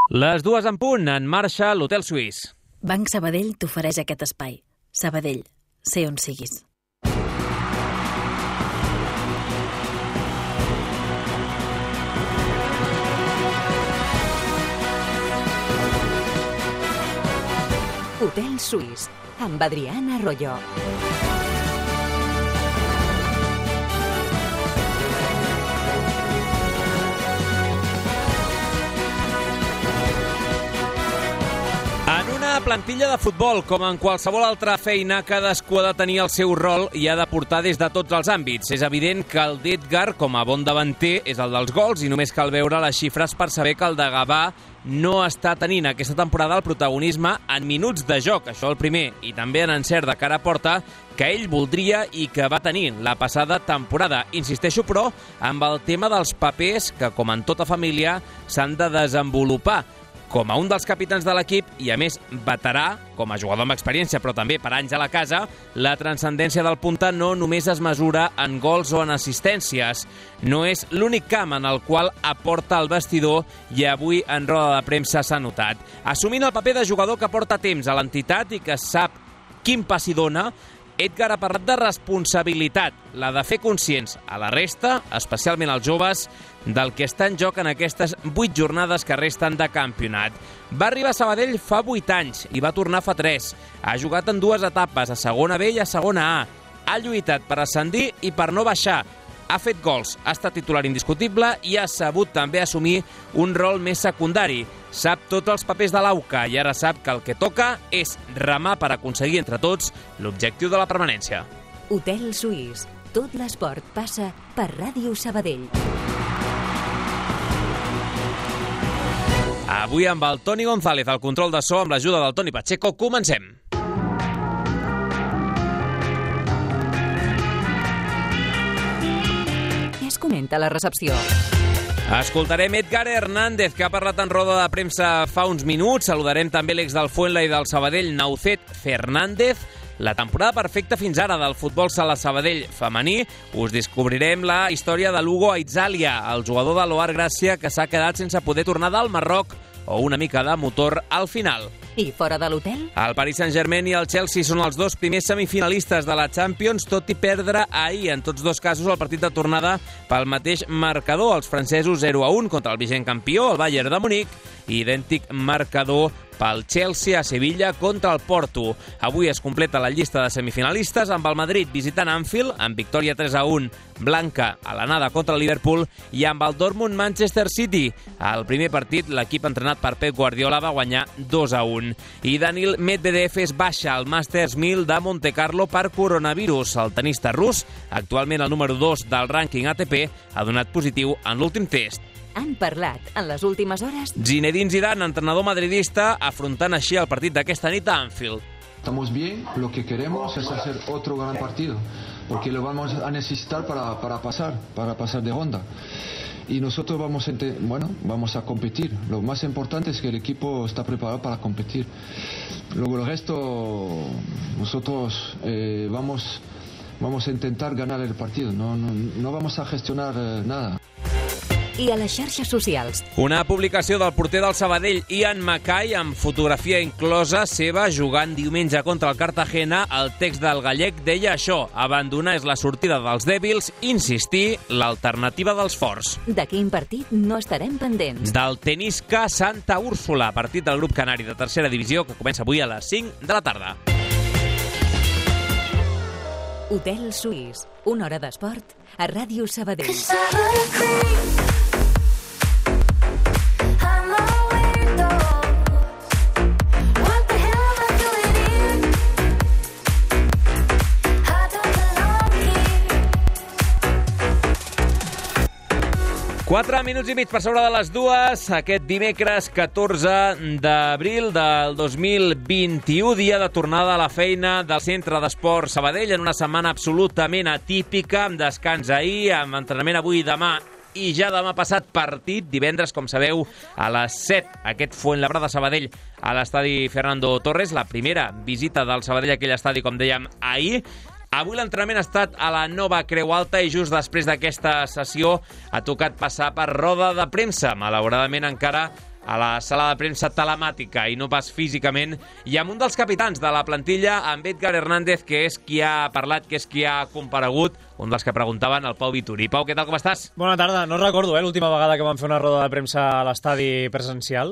Les 2 en punt, en marxa l'Hotel Suís. Banc Sabadell t'ofereix aquest espai. Sabadell, sé on siguis. Hotel Suís, amb Adriana Arroyo. En una plantilla de futbol, com en qualsevol altra feina, cadascú ha de tenir el seu rol i ha de portar des de tots els àmbits. És evident que el d'Edgar, com a bon davanter, és el dels gols i només cal veure les xifres per saber que el de Gavà no està tenint aquesta temporada el protagonisme en minuts de joc, això el primer, i també en encert de cara a porta, que ell voldria i que va tenir la passada temporada. Insisteixo, però, amb el tema dels papers que, com en tota família, s'han de desenvolupar. Com a un dels capitans de l'equip i, a més, veterà, com a jugador amb experiència, però també per anys a la casa, la transcendència del punta no només es mesura en gols o en assistències. No és l'únic camp en el qual aporta el vestidor i avui en roda de premsa s'ha notat. Assumint el paper de jugador que porta temps a l'entitat i que sap quin pas hi dona, Edgar ha parlat de responsabilitat, la de fer conscients a la resta, especialment als joves, del que està en joc en aquestes 8 jornades que resten de campionat. Va arribar a Sabadell fa 8 anys i va tornar fa 3. Ha jugat en 2 etapes, a segona B i a segona A. Ha lluitat per ascendir i per no baixar. Ha fet gols, ha estat titular indiscutible i ha sabut també assumir un rol més secundari. Sap tots els papers de l'AUCA i ara sap que el que toca és remar per aconseguir entre tots l'objectiu de la permanència. Hotel Suís. Tot l'esport passa per Ràdio Sabadell. Avui amb el Toni González al control de so, amb l'ajuda del Toni Pacheco, comencem. Què es comenta a la recepció? Escoltarem Edgar Hernández, que ha parlat en roda de premsa fa uns minuts. Saludarem també l'ex del Fuenla i del Sabadell, Naucet Fernández. La temporada perfecta fins ara del futbol sala Sabadell femení. Us descobrirem la història de l'Hugo Aizzalia, el jugador de l'Oar Gràcia que s'ha quedat sense poder tornar del Marroc, o una mica de motor al final. I fora de l'hotel? El Paris Saint-Germain i el Chelsea són els 2 primers semifinalistes de la Champions, tot i perdre ahir, en tots 2 casos, el partit de tornada pel mateix marcador. Els francesos 0-1 contra el vigent campió, el Bayern de Munic, i idèntic marcador pel Chelsea a Sevilla contra el Porto. Avui es completa la llista de semifinalistes amb el Madrid visitant Anfield, amb victòria 3-1 blanca a l'anada contra el Liverpool, i amb el Dortmund-Manchester City. Al primer partit, l'equip entrenat per Pep Guardiola va guanyar 2-1. I Daniil Medvedev és baixa al Masters 1000 de Monte Carlo per coronavirus. El tenista rus, actualment el número 2 del rànquing ATP, ha donat positiu en l'últim test. Han parlat en les últimes hores? Zinedine Zidane, entrenador madridista, afrontant així el partit d'aquesta nit a Anfield. Estamos bien, lo que queremos es hacer otro gran partido, porque lo vamos a necesitar para pasar de ronda. Y nosotros vamos a competir. Lo más importante es que el equipo está preparado para competir. Luego el resto, nosotros vamos a intentar ganar el partido, no vamos a gestionar nada. I a les xarxes socials. Una publicació del porter del Sabadell, Ian Mackay, amb fotografia inclosa seva jugant diumenge contra el Cartagena. El text del gallec deia això: abandonar és la sortida dels dèbils, insistir, l'alternativa dels forts. De quin partit no estarem pendents? Del Tenisca Santa Úrsula, partit del grup canari de tercera divisió que comença avui a les 5 de la tarda. Hotel Suís, una hora d'esport a Ràdio Sabadell. 4 minuts i mig per sobre de les 2, aquest dimecres 14 d'abril del 2021, dia de tornada a la feina del Centre d'Esport Sabadell, en una setmana absolutament atípica, amb descans ahir, amb entrenament avui i demà, i ja demà passat partit, divendres, com sabeu, a les 7, aquest Fuenlabrada Sabadell a l'estadi Fernando Torres, la primera visita del Sabadell a aquell estadi, com dèiem, ahir. Avui l'entrenament ha estat a la nova Creu Alta i just després d'aquesta sessió ha tocat passar per roda de premsa. Malauradament encara a la sala de premsa telemàtica i no pas físicament, i amb un dels capitans de la plantilla, amb Edgar Hernández, que és qui ha parlat, que és qui ha comparegut, un dels que preguntaven, el Pau Vituri. Pau, què tal, com estàs? Bona tarda. No recordo l'última vegada que vam fer una roda de premsa a l'estadi presencial,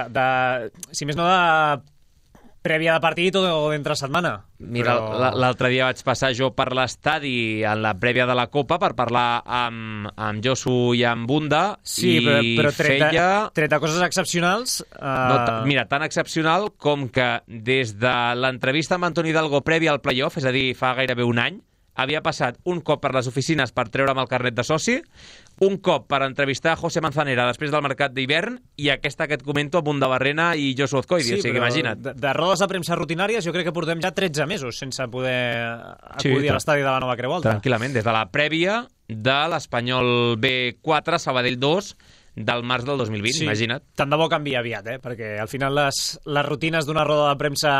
si més no de prèvia de partit o d'entre setmana. Mira, l'altre dia vaig passar jo per l'estadi en la prèvia de la Copa per parlar amb Josu i amb Bunda. Sí, i però feia... tret de coses excepcionals... No, mira, tan excepcional com que des de l'entrevista amb Antoni Hidalgo prèvia al playoff, és a dir, fa gairebé un any, havia passat un cop per les oficines per treure'm el carnet de soci, un cop per entrevistar José Manzanera després del mercat d'hivern i aquesta que et comento amb Bunda Barrena i Josu Ozcoidi, o sigui, imagina't. De rodes de premsa rutinàries jo crec que portem ja 13 mesos sense poder acudir a l'estadi de la Nova Creu Alta. Tranquil·lament, des de la prèvia de l'Espanyol B4, Sabadell 2, del març del 2020, sí, imagina't. Tant de bo canvia aviat, perquè al final les rutines d'una roda de premsa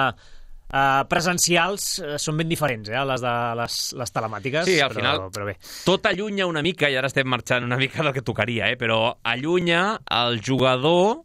presencials són ben diferents a les de les telemàtiques. Sí, al final però bé. Tot allunya una mica, i ara estem marxant una mica del que tocaria, però allunya el jugador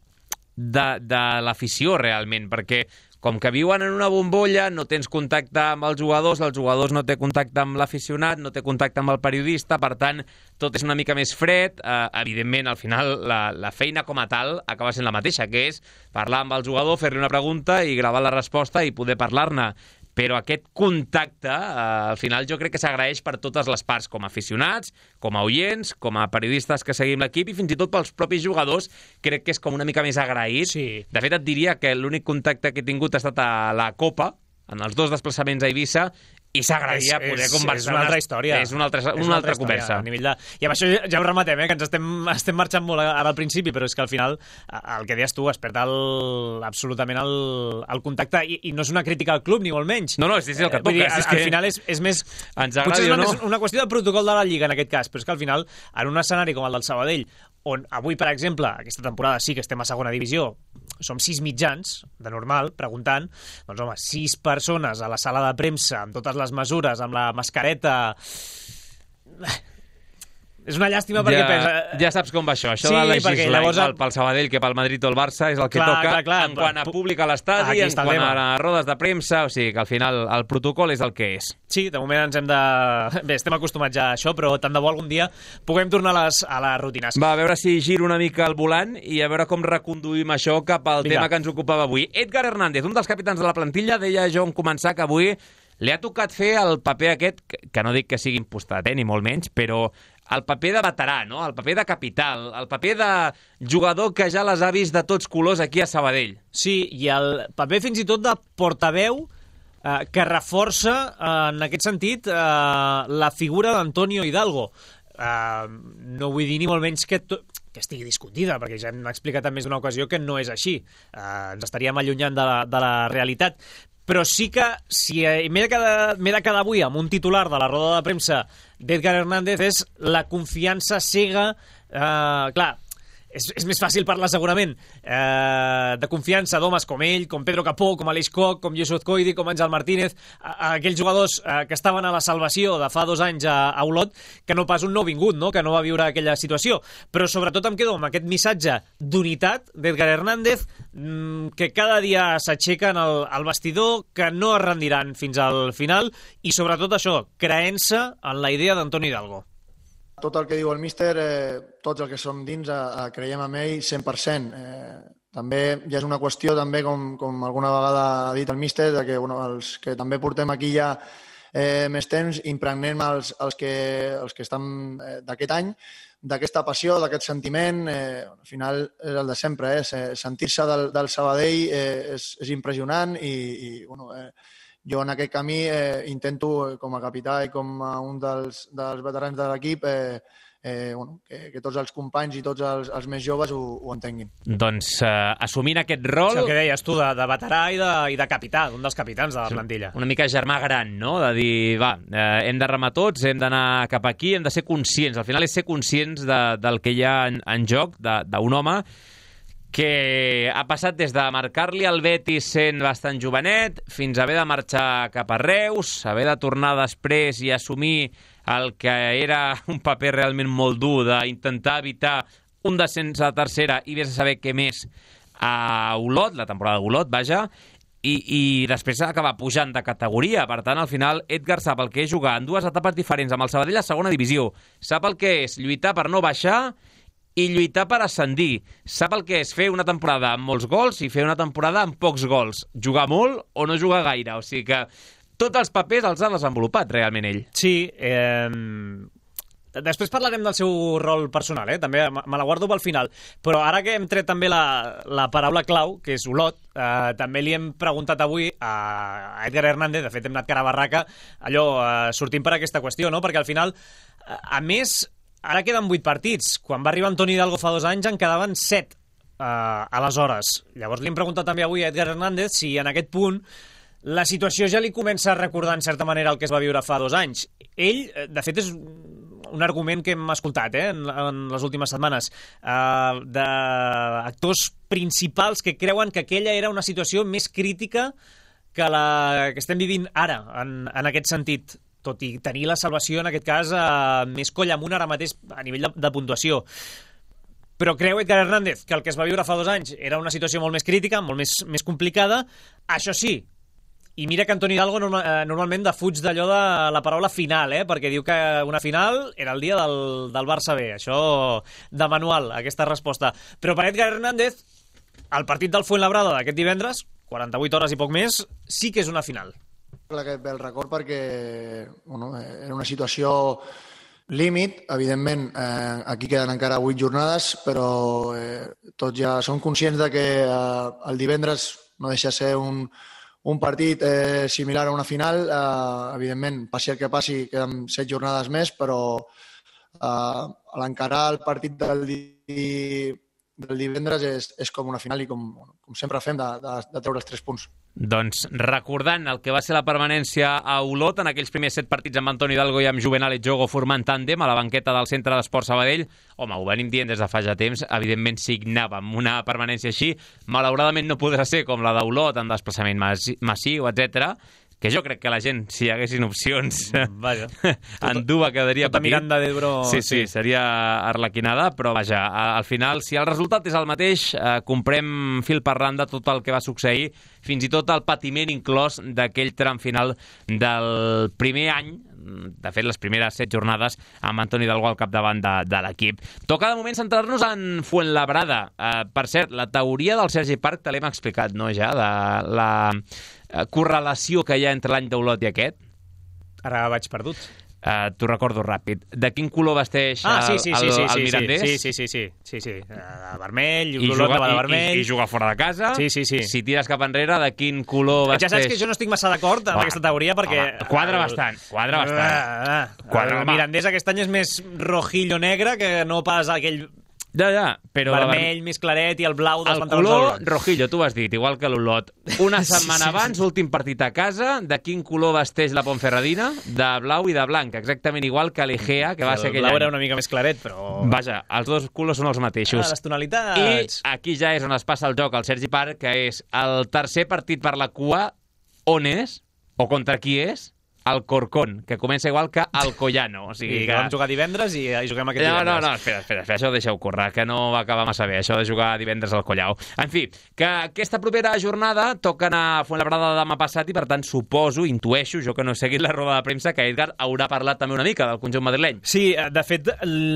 de l'afició realment, perquè com que viuen en una bombolla, no tens contacte amb els jugadors no té contacte amb l'aficionat, no té contacte amb el periodista, per tant, tot és una mica més fred. Evidentment, al final, la feina com a tal acaba sent la mateixa, que és parlar amb el jugador, fer-li una pregunta i gravar la resposta i poder parlar-ne. Però aquest contacte, al final, jo crec que s'agraeix per totes les parts, com a aficionats, com a oients, com a periodistes que seguim l'equip i fins i tot pels propis jugadors, crec que és com una mica més agraït. Sí. De fet, et diria que l'únic contacte que he tingut ha estat a la Copa, en els 2 desplaçaments a Eivissa, i s'agradaria poder conversar. És una altra història. És una altra conversa. A nivell de... I amb això ja ho rematem, que ens estem marxant molt ara al principi, però és que al final, el que deies tu, es perd absolutament el contacte, i no és una crítica al club, ni molt menys. No, és el que toca. Al final és més... Potser és una qüestió de protocol de la Lliga, en aquest cas, però és que al final, en un escenari com el del Sabadell, on avui, per exemple, aquesta temporada sí que estem a segona divisió, som 6 mitjans, de normal, preguntant, doncs home, 6 persones a la sala de premsa, amb totes les mesures, amb la mascareta... És una llàstima perquè pensa... Ja saps com va això. Això de legislar igual pel Sabadell que pel Madrid o el Barça és el que toca en quant a públic a l'estadi, en quant a rodes de premsa, o sigui que al final el protocol és el que és. Sí, de moment ens hem de... Bé, estem acostumats ja a això, però tant de bo algun dia puguem tornar a les rutines. Va, a veure si giro una mica el volant i a veure com reconduïm això cap al tema que ens ocupava avui. Edgar Hernández, un dels capitans de la plantilla, deia jo en començar que avui li ha tocat fer el paper aquest, que no dic que sigui impostat, ni molt menys, però el paper de veterà, no? El paper de capital, el paper de jugador que ja les ha vist de tots colors aquí a Sabadell. Sí, i el paper fins i tot de portaveu que reforça, en aquest sentit, la figura d'Antonio Hidalgo. No vull dir ni molt menys que estigui discutida, perquè ja hem explicat en més d'una ocasió que no és així. Ens estaríem allunyant de la realitat. Però sí que, si m'he de quedar avui amb un titular de la roda de premsa d'Edgar Hernández, és la confiança cega, clar, és més fàcil parlar segurament de confiança d'homes com ell, com Pedro Capó, com Aleix Koch, com Josu Ozcoidi, com Àngel Martínez, aquells jugadors que estaven a la salvació de fa 2 anys a Olot, que no pas un nou vingut, no? Que no va viure aquella situació. Però sobretot em quedo amb aquest missatge d'unitat d'Edgar Hernández, que cada dia s'aixequen al vestidor, que no es rendiran fins al final, i sobretot això, creença en la idea d'Antoni Hidalgo. Tot el que diu el míster, tots els que som dins, creiem en ell 100%. També ja és una qüestió, també com alguna vegada ha dit el míster, que els que també portem aquí ja més temps, impregnem els que estan d'aquest any, d'aquesta passió, d'aquest sentiment. Al final és el de sempre, sentir-se del Sabadell és impressionant i jo en aquest camí intento, com a capità i com a un dels veterans de l'equip, que tots els companys i tots els més joves ho entenguin. Doncs assumint aquest rol... És el que deies tu, de veterà i de capità, d'un dels capitans de la plantilla. Una mica germà gran, no? De dir, hem de remar tots, hem d'anar cap aquí, hem de ser conscients. Al final és ser conscients del que hi ha en joc, d'un home que ha passat des de marcar-li al Betis sent bastant jovenet fins a haver de marxar cap a Reus, haver de tornar després i assumir el que era un paper realment molt dur d'intentar evitar un descens a tercera i vés a saber què més a Olot, la temporada d'Olot, vaja, i després acabar pujant de categoria. Per tant, al final, Edgar sap el que és jugar en dues etapes diferents amb el Sabadell a segona divisió. Sap el que és lluitar per no baixar i lluitar per ascendir. Sap el que és fer una temporada amb molts gols i fer una temporada amb pocs gols. Jugar molt o no jugar gaire. O sigui que tots els papers els ha desenvolupat realment ell. Sí, després parlarem del seu rol personal, també me la guardo pel final, però ara que hem tret també la paraula clau, que és Olot, també li hem preguntat avui a Edgar Hernández, de fet hem anat cara a barraca, allò, sortint per aquesta qüestió, no? Perquè al final, a més, ara queden 8 partits, quan va arribar Antoni Hidalgo fa 2 anys en quedaven 7 aleshores. Llavors li hem preguntat també avui a Edgar Hernández si en aquest punt la situació ja li comença a recordar en certa manera el que es va viure fa 2 anys. Ell, de fet, és un argument que hem escoltat en les últimes setmanes d'actors principals que creuen que aquella era una situació més crítica que la que estem vivint ara, en aquest sentit, tot i tenir la salvació, en aquest cas, més coll amunt ara mateix a nivell de puntuació. Però creu Edgar Hernández que el que es va viure fa 2 anys era una situació molt més crítica, molt més complicada. Això sí, i mira que Antoni Hidalgo normalment defuig d'allò de la paraula final, perquè diu que una final era el dia del Barça B. Això de manual, aquesta resposta. Però per Edgar Hernández, el partit del Fuenlabrada d'aquest divendres, 48 hores i poc més, sí que és una final. Clar que ve el record perquè era una situació límit. Evidentment, aquí queden encara 8 jornades, però tots ja som conscients de que el divendres no deixa de ser un partit similar a una final. Evidentment, passi el que passi, queden 7 jornades més, però a l'encarar el partit del divendres és com una final i com sempre fem de treure els 3 punts. Doncs recordant el que va ser la permanència a Olot en aquells primers 7 partits amb Antoni Hidalgo i amb Juvenal Etxogo formant tàndem a la banqueta del Centre d'Esport Sabadell, home, ho venim dient des de fa ja temps, evidentment signàvem una permanència així, malauradament no podrà ser com la d'Olot en desplaçament massiu, etc. Que jo crec que la gent, si hi haguessin opcions, en Duba quedaria tota petit. Miranda d'Ebro... Sí, seria arlequinada, però vaja, al final, si el resultat és el mateix, comprem fil per randa tot el que va succeir, fins i tot el patiment inclòs d'aquell tram final del primer any, de fet, les primeres 7 jornades amb Antoni Hidalgo al capdavant de l'equip. Toca de moment centrar-nos en Fuenlabrada. Per cert, la teoria del Sergi Parc te l'hem explicat, no, ja, de la correlació que hi ha entre l'any d'Olot i aquest. Ara vaig perdut. T'ho recordo ràpid. De quin color vesteix el Mirandés? Sí. Vermell, l'Olot va de vermell. I juga fora de casa. Sí. Si tires cap enrere, de quin color vesteix... Ja saps que jo no estic massa d'acord amb aquesta teoria perquè... Quadra bastant. El Mirandés aquest any és més rojillo negre que no pas aquell... Ja, però... Vermell, més claret i el blau dels pantalons. El color rojillo, tu has dit, igual que l'Olot. Una setmana abans, últim partit a casa, de quin color vesteix la Ponferradina? De blau i de blanc, exactament igual que l'Egea, que va ser aquell any. El blau era una mica més claret, però... Vaja, els dos colors són els mateixos. Les tonalitats... I aquí ja és on es passa el joc al Sergi Parc, que és el tercer partit per la cua, on és, o contra qui és, el Corcón, que comença igual que el Collano. O sigui que vam jugar divendres i juguem aquest divendres. No, espera, això deixeu córrer, que no va acabar massa bé, això de jugar divendres al Collao. En fi, que aquesta propera jornada toca anar a Fuenlabrada demà passat i, per tant, suposo, intueixo, jo que no he seguit la roda de premsa, que Edgar haurà parlat també una mica del conjunt madrileny. Sí, de fet...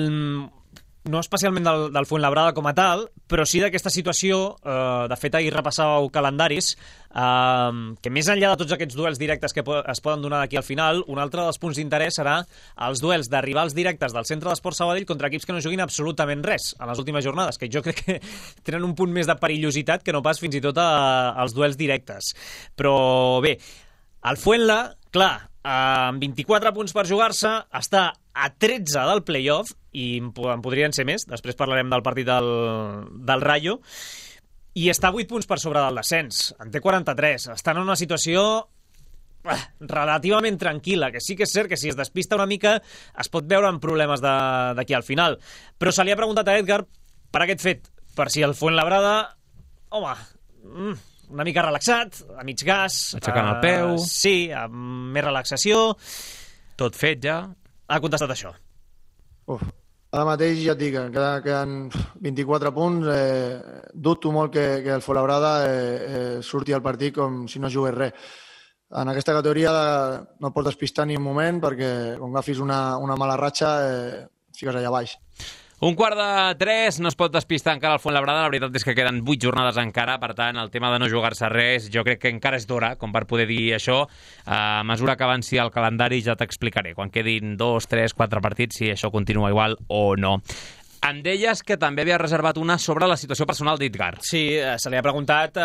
no especialment del Fuenlabrada com a tal, però sí d'aquesta situació, de fet ahir repassàveu calendaris, que més enllà de tots aquests duels directes que es poden donar d'aquí al final, un altre dels punts d'interès serà els duels de rivals directes del Centre d'Esport Sabadell contra equips que no juguin absolutament res en les últimes jornades, que jo crec que tenen un punt més de perillositat que no pas fins i tot als duels directes. Però bé, el Fuenla, clar, amb 24 punts per jugar-se, està a 13 del play-off, i en podrien ser més, després parlarem del partit del Rayo, i està a 8 punts per sobre del descens, en té 43, estan en una situació relativament tranquil·la, que sí que és cert que si es despista una mica es pot veure en problemes d'aquí al final, però se li ha preguntat a Edgar per aquest fet, per si el Fuenlabrada, home, una mica relaxat, a mig gas, aixecant el peu, sí, amb més relaxació, tot fet ja, ha contestat això. Ara mateix ja et dic, queden 24 punts, dubto molt que el Fuenlabrada surti al partit com si no jugués res. En aquesta categoria no pots despistar ni un moment perquè quan agafis una mala ratxa fiques allà baix. 2:45, no es pot despistar encara el Fuenlabrada, la veritat és que queden 8 jornades encara, per tant, el tema de no jugar-se res, jo crec que encara és d'hora, com per poder dir això. A mesura que avanci el calendari ja t'explicaré, quan quedin 2, 3, 4 partits, si això continua igual o no. Em deies que també havia reservat una sobre la situació personal d'Edgar. Sí, se li ha preguntat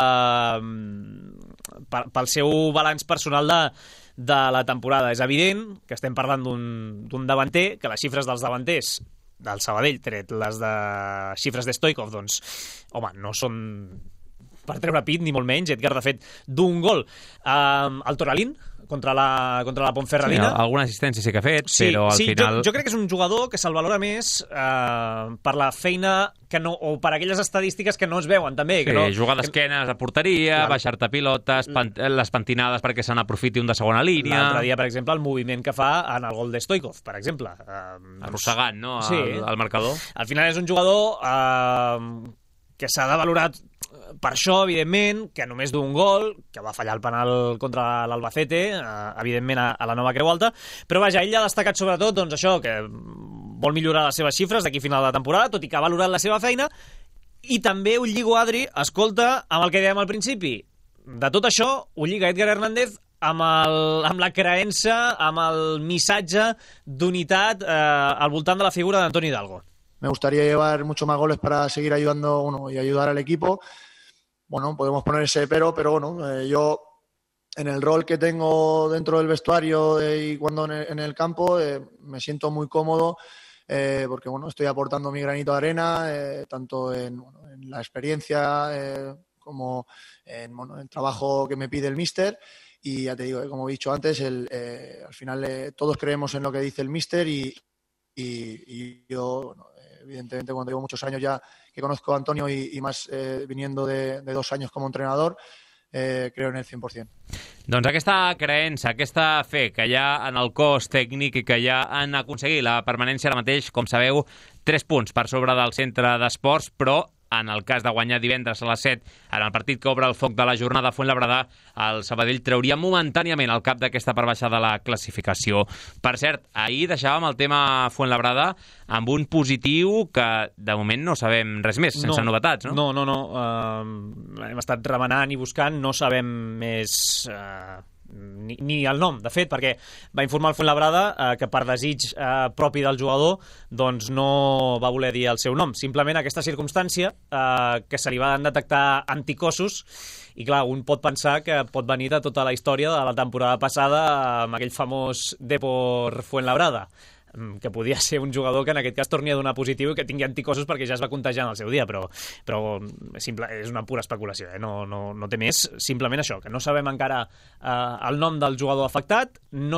pel seu balanç personal de la temporada. És evident que estem parlant d'un davanter, que les xifres dels davanters del Sabadell, tret les de xifres de Stoichkov, doncs, home, no són per treure pit, ni molt menys. Edgar, de fet, d'un gol al Toralín, contra la Ponferradina. Sí, alguna assistència sí que ha fet, però al final... Jo crec que és un jugador que se'l valora més per la feina que no, o per aquelles estadístiques que no es veuen, també. Sí, que no, jugar d'esquenes a porteria, baixar-te pilotes, les pentinades perquè se n'aprofiti un de segona línia... L'altre dia, per exemple, el moviment que fa en el gol de Stoichkov, per exemple. Arrossegant, no?, sí, el marcador. Al final és un jugador que s'ha de valorar per això, evidentment, que només d'un gol, que va fallar el penal contra l'Albacete, evidentment a la Nova Creu Alta, però vaja, ell ha destacat sobretot doncs això, que vol millorar les seves xifres d'aquí a final de temporada, tot i que ha valorat la seva feina, i també ho lligo, Adri, escolta, amb el que dèiem al principi. De tot això, ho lliga Edgar Hernández amb la creença, amb el missatge d'unitat al voltant de la figura d'Antoni Hidalgo. Me gustaría llevar mucho más goles para seguir ayudando y ayudar al equipo. Bueno, podemos poner ese pero bueno, yo en el rol que tengo dentro del vestuario y cuando en el campo me siento muy cómodo porque bueno, estoy aportando mi granito de arena tanto en la experiencia como en el trabajo que me pide el míster. Y ya te digo, como he dicho antes, al final todos creemos en lo que dice el míster y yo, bueno, evidentemente, cuando llevo muchos años ya que conozco a Antonio y más viniendo de 2 años como entrenador, creo en el 100%. Doncs aquesta creença, aquesta fe que hi ha en el cos tècnic i que ja han aconseguit la permanència ara mateix, com sabeu, 3 punts per sobre del centre d'esports, però en el cas de guanyar divendres a les 7, en el partit que obre el foc de la jornada a Fuenlabrada, el Sabadell trauria momentàniament el cap d'aquesta part baixa de la classificació. Per cert, ahir deixàvem el tema Fuenlabrada amb un positiu que de moment no sabem res més, sense novetats, no? No. Hem estat remenant i buscant, no sabem més... Ni el nom, de fet, perquè va informar el Fuenlabrada que per desig propi del jugador doncs no va voler dir el seu nom. Simplement aquesta circumstància que se li van detectar anticossos i clar, un pot pensar que pot venir de tota la història de la temporada passada amb aquell famós Depor Fuenlabrada, que podia ser un jugador que en aquest cas torni a donar positiu i que tingui anticossos perquè ja es va contagiar en el seu dia, però és una pura especulació, no té més. Simplement això, que no sabem encara el nom del jugador afectat, no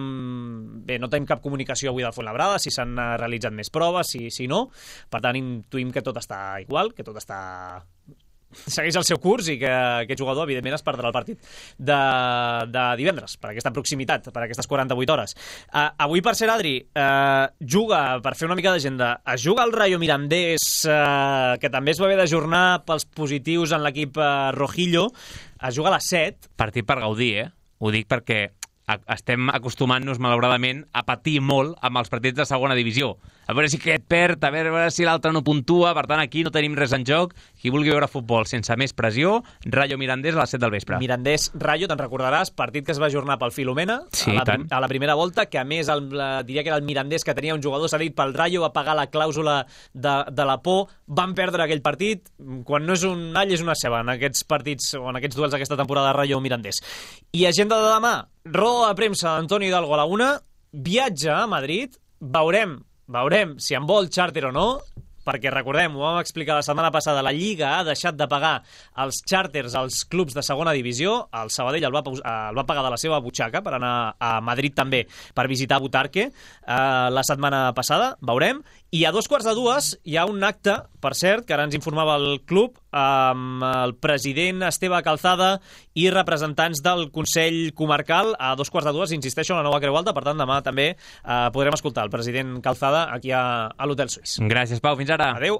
tenim cap comunicació avui del Fuenlabrada, si s'han realitzat més proves, si no, per tant intuïm que tot està igual, que tot està... segueix el seu curs i que aquest jugador evidentment es perdrà el partit de divendres per aquesta proximitat, per aquestes 48 hores. Avui, per ser Adri, juga, per fer una mica d'agenda, es juga el Rayo Mirandés, que també es va haver d'ajornar pels positius en l'equip Rojillo, es juga a les 7. Partit per gaudir, ho dic perquè estem acostumant-nos, malauradament, a patir molt amb els partits de segona divisió. A veure si aquest perd, a veure si l'altre no puntua, per tant, aquí no tenim res en joc. Qui vulgui veure futbol sense més pressió, Rayo Mirandés a les 7 del vespre. Mirandés-Rayo, te'n recordaràs, partit que es va ajornar pel Filomena, sí, a la primera volta, que a més diria que era el Mirandés que tenia un jugador cedit pel Rayo, va pagar la clàusula de la por, van perdre aquell partit, quan no és un all és una ceba en aquests partits o en aquests duels d'aquesta temporada Rayo Mirandés. I agenda de demà, roda de premsa d'Antoni Hidalgo a la 1, viatge a Madrid, veurem si en vol xàrter o no, perquè recordem, ho vam explicar la setmana passada, la Lliga ha deixat de pagar els xàrters als clubs de segona divisió, el Sabadell el va pagar de la seva butxaca per anar a Madrid també per visitar Butarque la setmana passada, veurem, I a 2:15 hi ha un acte, per cert, que ara ens informava el club, amb el president Esteve Calzada i representants del Consell Comarcal. A 2:15, insisteixo, a la Nova Creu Alta. Per tant, demà també podrem escoltar el president Calzada aquí a l'Hotel Suís. Gràcies, Pau. Fins ara. Adéu.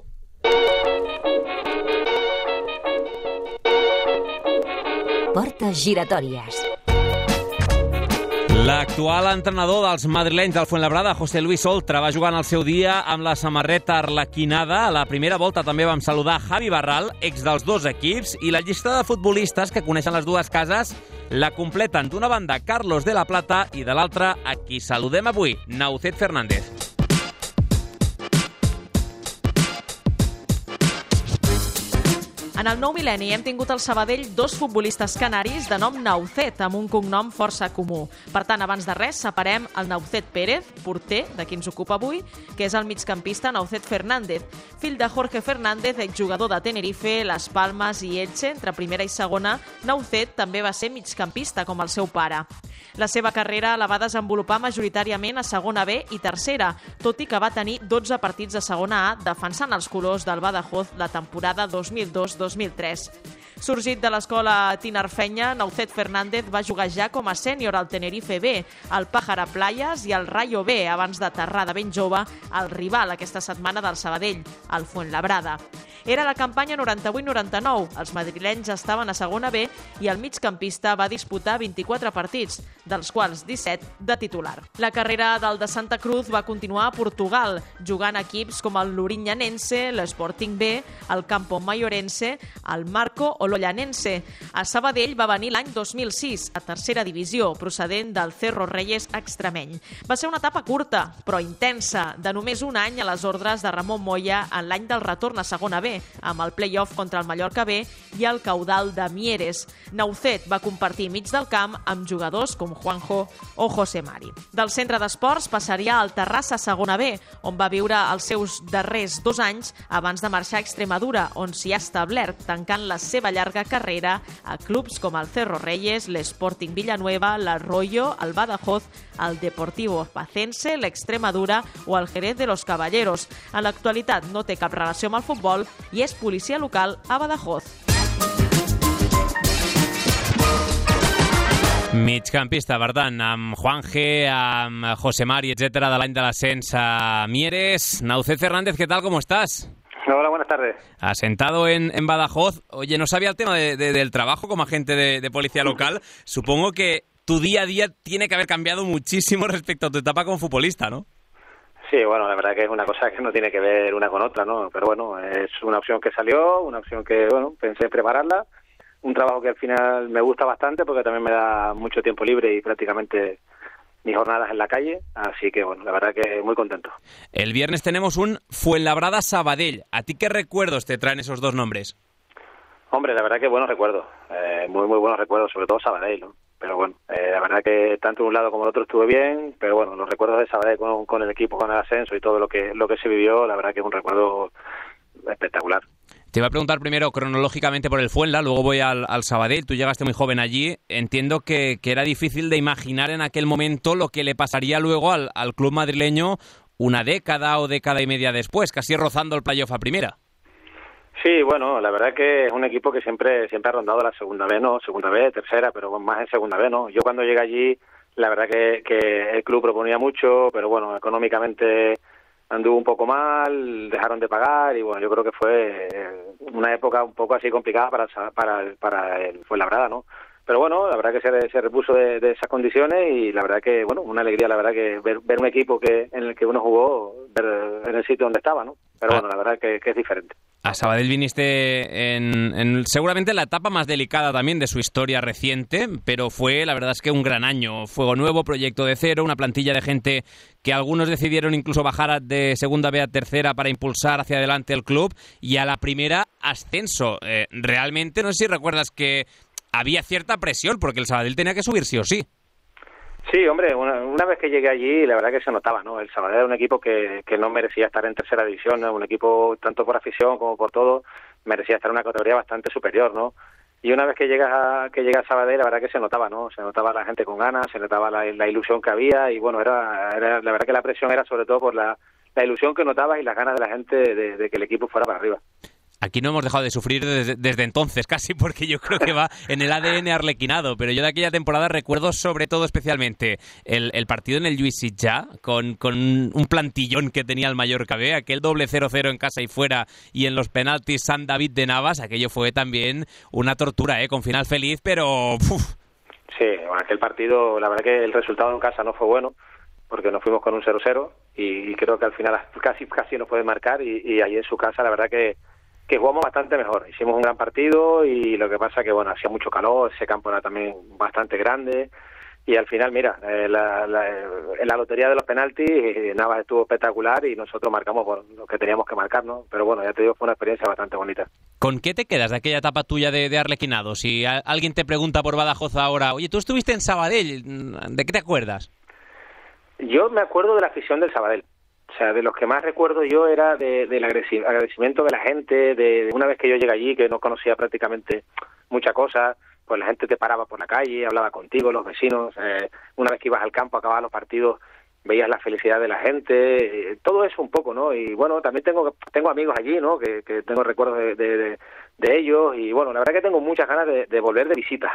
Portes giratòries. L'actual entrenador dels madrilenys del Fuenlabrada, José Luis Oltra, va jugar en el seu dia amb la samarreta arlequinada. A la primera volta també vam saludar Javi Barral, ex dels dos equips, i la llista de futbolistes que coneixen les dues cases la completen d'una banda Carlos de la Plata i de l'altra a qui saludem avui, Naucet Fernández. En el nou mil·lenni hem tingut al Sabadell dos futbolistes canaris de nom Naucet, amb un cognom força comú. Per tant, abans de res, separem el Naucet Pérez, porter, de qui ens ocupa avui, que és el migcampista Naucet Fernández, fill de Jorge Fernández, exjugador de Tenerife, Las Palmas i Elche. Entre primera i segona, Naucet també va ser migcampista, com el seu pare. La seva carrera la va desenvolupar majoritàriament a segona B i tercera, tot i que va tenir 12 partits a segona A defensant els colors del Badajoz la temporada 2002-2003. Sorgit de l'escola tinarfenya, Naucet Fernández va jugar ja com a sènior al Tenerife B, al Pájara Playas i al Rayo B, abans d'aterrar de ben jove al rival aquesta setmana del Sabadell, el Fuenlabrada. Era la campanya 98-99, els madrilenys estaven a segona B i el migcampista va disputar 24 partits, dels quals 17 de titular. La carrera del de Santa Cruz va continuar a Portugal, jugant a equips com el Lourinhanense, l'Sporting B, el Campo Maiorense, el Marco o l'Ollanense. A Sabadell va venir l'any 2006, a tercera divisió, procedent del Cerro Reyes extremeny. Va ser una etapa curta, però intensa, de només un any a les ordres de Ramon Moya en l'any del retorn a segona B, amb el play-off contra el Mallorca B i el caudal de Mieres. Naucet va compartir mig del camp amb jugadors com Juanjo o José Mari. Del centre d'esports passaria al Terrassa segona B, on va viure els seus darrers 2 anys abans de marxar a Extremadura, on s'hi ha establert, tancant la seva llarga carrera a clubs com el Cerro Reyes, l'Sporting Villanueva, l'Arroyo, el Badajoz, el Deportivo Pacense, l'Extremadura o el Jerez de los Caballeros. En l'actualitat no té cap relació amb el futbol i és policia local a Badajoz. Migcampista, per tant, amb Juanje, amb José Mari, etcétera, de l'any de l'ascens a Mieres. Naucet Fernández, ¿qué tal? ¿Cómo estás? Hola, buenas tardes. Asentado en Badajoz. Oye, no sabía el tema del trabajo como agente de policía local. Supongo que tu día a día tiene que haber cambiado muchísimo respecto a tu etapa como futbolista, ¿no? Sí, bueno, la verdad que es una cosa que no tiene que ver una con otra, ¿no? Pero bueno, es una opción que salió, una opción que, bueno, pensé en prepararla. Un trabajo que al final me gusta bastante porque también me da mucho tiempo libre y prácticamente mis jornadas en la calle, así que bueno, la verdad que muy contento. El viernes tenemos un Fuenlabrada Sabadell. ¿A ti qué recuerdos te traen esos dos nombres? Hombre, la verdad que buenos recuerdos, muy buenos recuerdos, sobre todo Sabadell, ¿no? Pero bueno, la verdad que tanto un lado como el otro estuve bien, pero bueno, los recuerdos de Sabadell con el equipo, con el ascenso y todo lo que se vivió, la verdad que es un recuerdo espectacular. Te iba a preguntar primero cronológicamente por el Fuenla, luego voy al Sabadell. Tú llegaste muy joven allí. Entiendo que era difícil de imaginar en aquel momento lo que le pasaría luego al club madrileño una década o década y media después, casi rozando el playoff a primera. Sí, bueno, la verdad que es un equipo que siempre ha rondado la segunda B, ¿no? Segunda B, tercera, pero más en segunda B, ¿no? Yo cuando llegué allí, la verdad que el club proponía mucho, pero bueno, económicamente anduvo un poco mal, dejaron de pagar y bueno, yo creo que fue una época un poco así complicada para el Fuenlabrada, ¿no? Pero bueno, la verdad que se repuso de esas condiciones y la verdad que, bueno, una alegría, la verdad que ver un equipo en el que uno jugó, ver en el sitio donde estaba, ¿no? Pero bueno, la verdad que es diferente. A Sabadell viniste en seguramente la etapa más delicada también de su historia reciente, pero fue, la verdad es que un gran año. Fuego nuevo, proyecto de cero, una plantilla de gente que algunos decidieron incluso bajar de segunda B a tercera para impulsar hacia adelante el club y a la primera ascenso. Realmente, no sé si recuerdas que había cierta presión porque el Sabadell tenía que subir sí o sí. Sí, hombre, una vez que llegué allí, la verdad que se notaba, ¿no? El Sabadell era un equipo que no merecía estar en tercera división, ¿no? Un equipo, tanto por afición como por todo, merecía estar en una categoría bastante superior, ¿no? Y una vez que llega a Sabadell, la verdad que se notaba, ¿no? Se notaba la gente con ganas, se notaba la ilusión que había y, bueno, era la verdad que la presión era sobre todo por la la ilusión que notabas y las ganas de la gente de que el equipo fuera para arriba. Aquí no hemos dejado de sufrir desde entonces casi, porque yo creo que va en el ADN arlequinado, pero yo de aquella temporada recuerdo sobre todo especialmente el partido en el Lluís Sitjar con un plantillón que tenía el Mallorca B, aquel doble 0-0 en casa y fuera y en los penaltis San David de Navas. Aquello fue también una tortura, con final feliz, pero... ¡puf! Sí, aquel partido, la verdad que el resultado en casa no fue bueno, porque nos fuimos con un 0-0 y creo que al final casi nos puede marcar y ahí en su casa la verdad que jugamos bastante mejor. Hicimos un gran partido y lo que pasa que, bueno, hacía mucho calor, ese campo era también bastante grande y al final, mira, en la lotería de los penaltis Navas estuvo espectacular y nosotros marcamos lo que teníamos que marcar, ¿no? Pero bueno, ya te digo, fue una experiencia bastante bonita. ¿Con qué te quedas de aquella etapa tuya de arlequinado? Si alguien te pregunta por Badajoz ahora, oye, tú estuviste en Sabadell, ¿de qué te acuerdas? Yo me acuerdo de la afición del Sabadell. O sea, de los que más recuerdo yo era del agradecimiento de la gente, de una vez que yo llegué allí, que no conocía prácticamente mucha cosa, pues la gente te paraba por la calle, hablaba contigo, los vecinos, una vez que ibas al campo, acababa los partidos, veías la felicidad de la gente, todo eso un poco, ¿no? Y bueno, también tengo amigos allí, ¿no? Que tengo recuerdos de ellos y bueno, la verdad que tengo muchas ganas de volver de visita,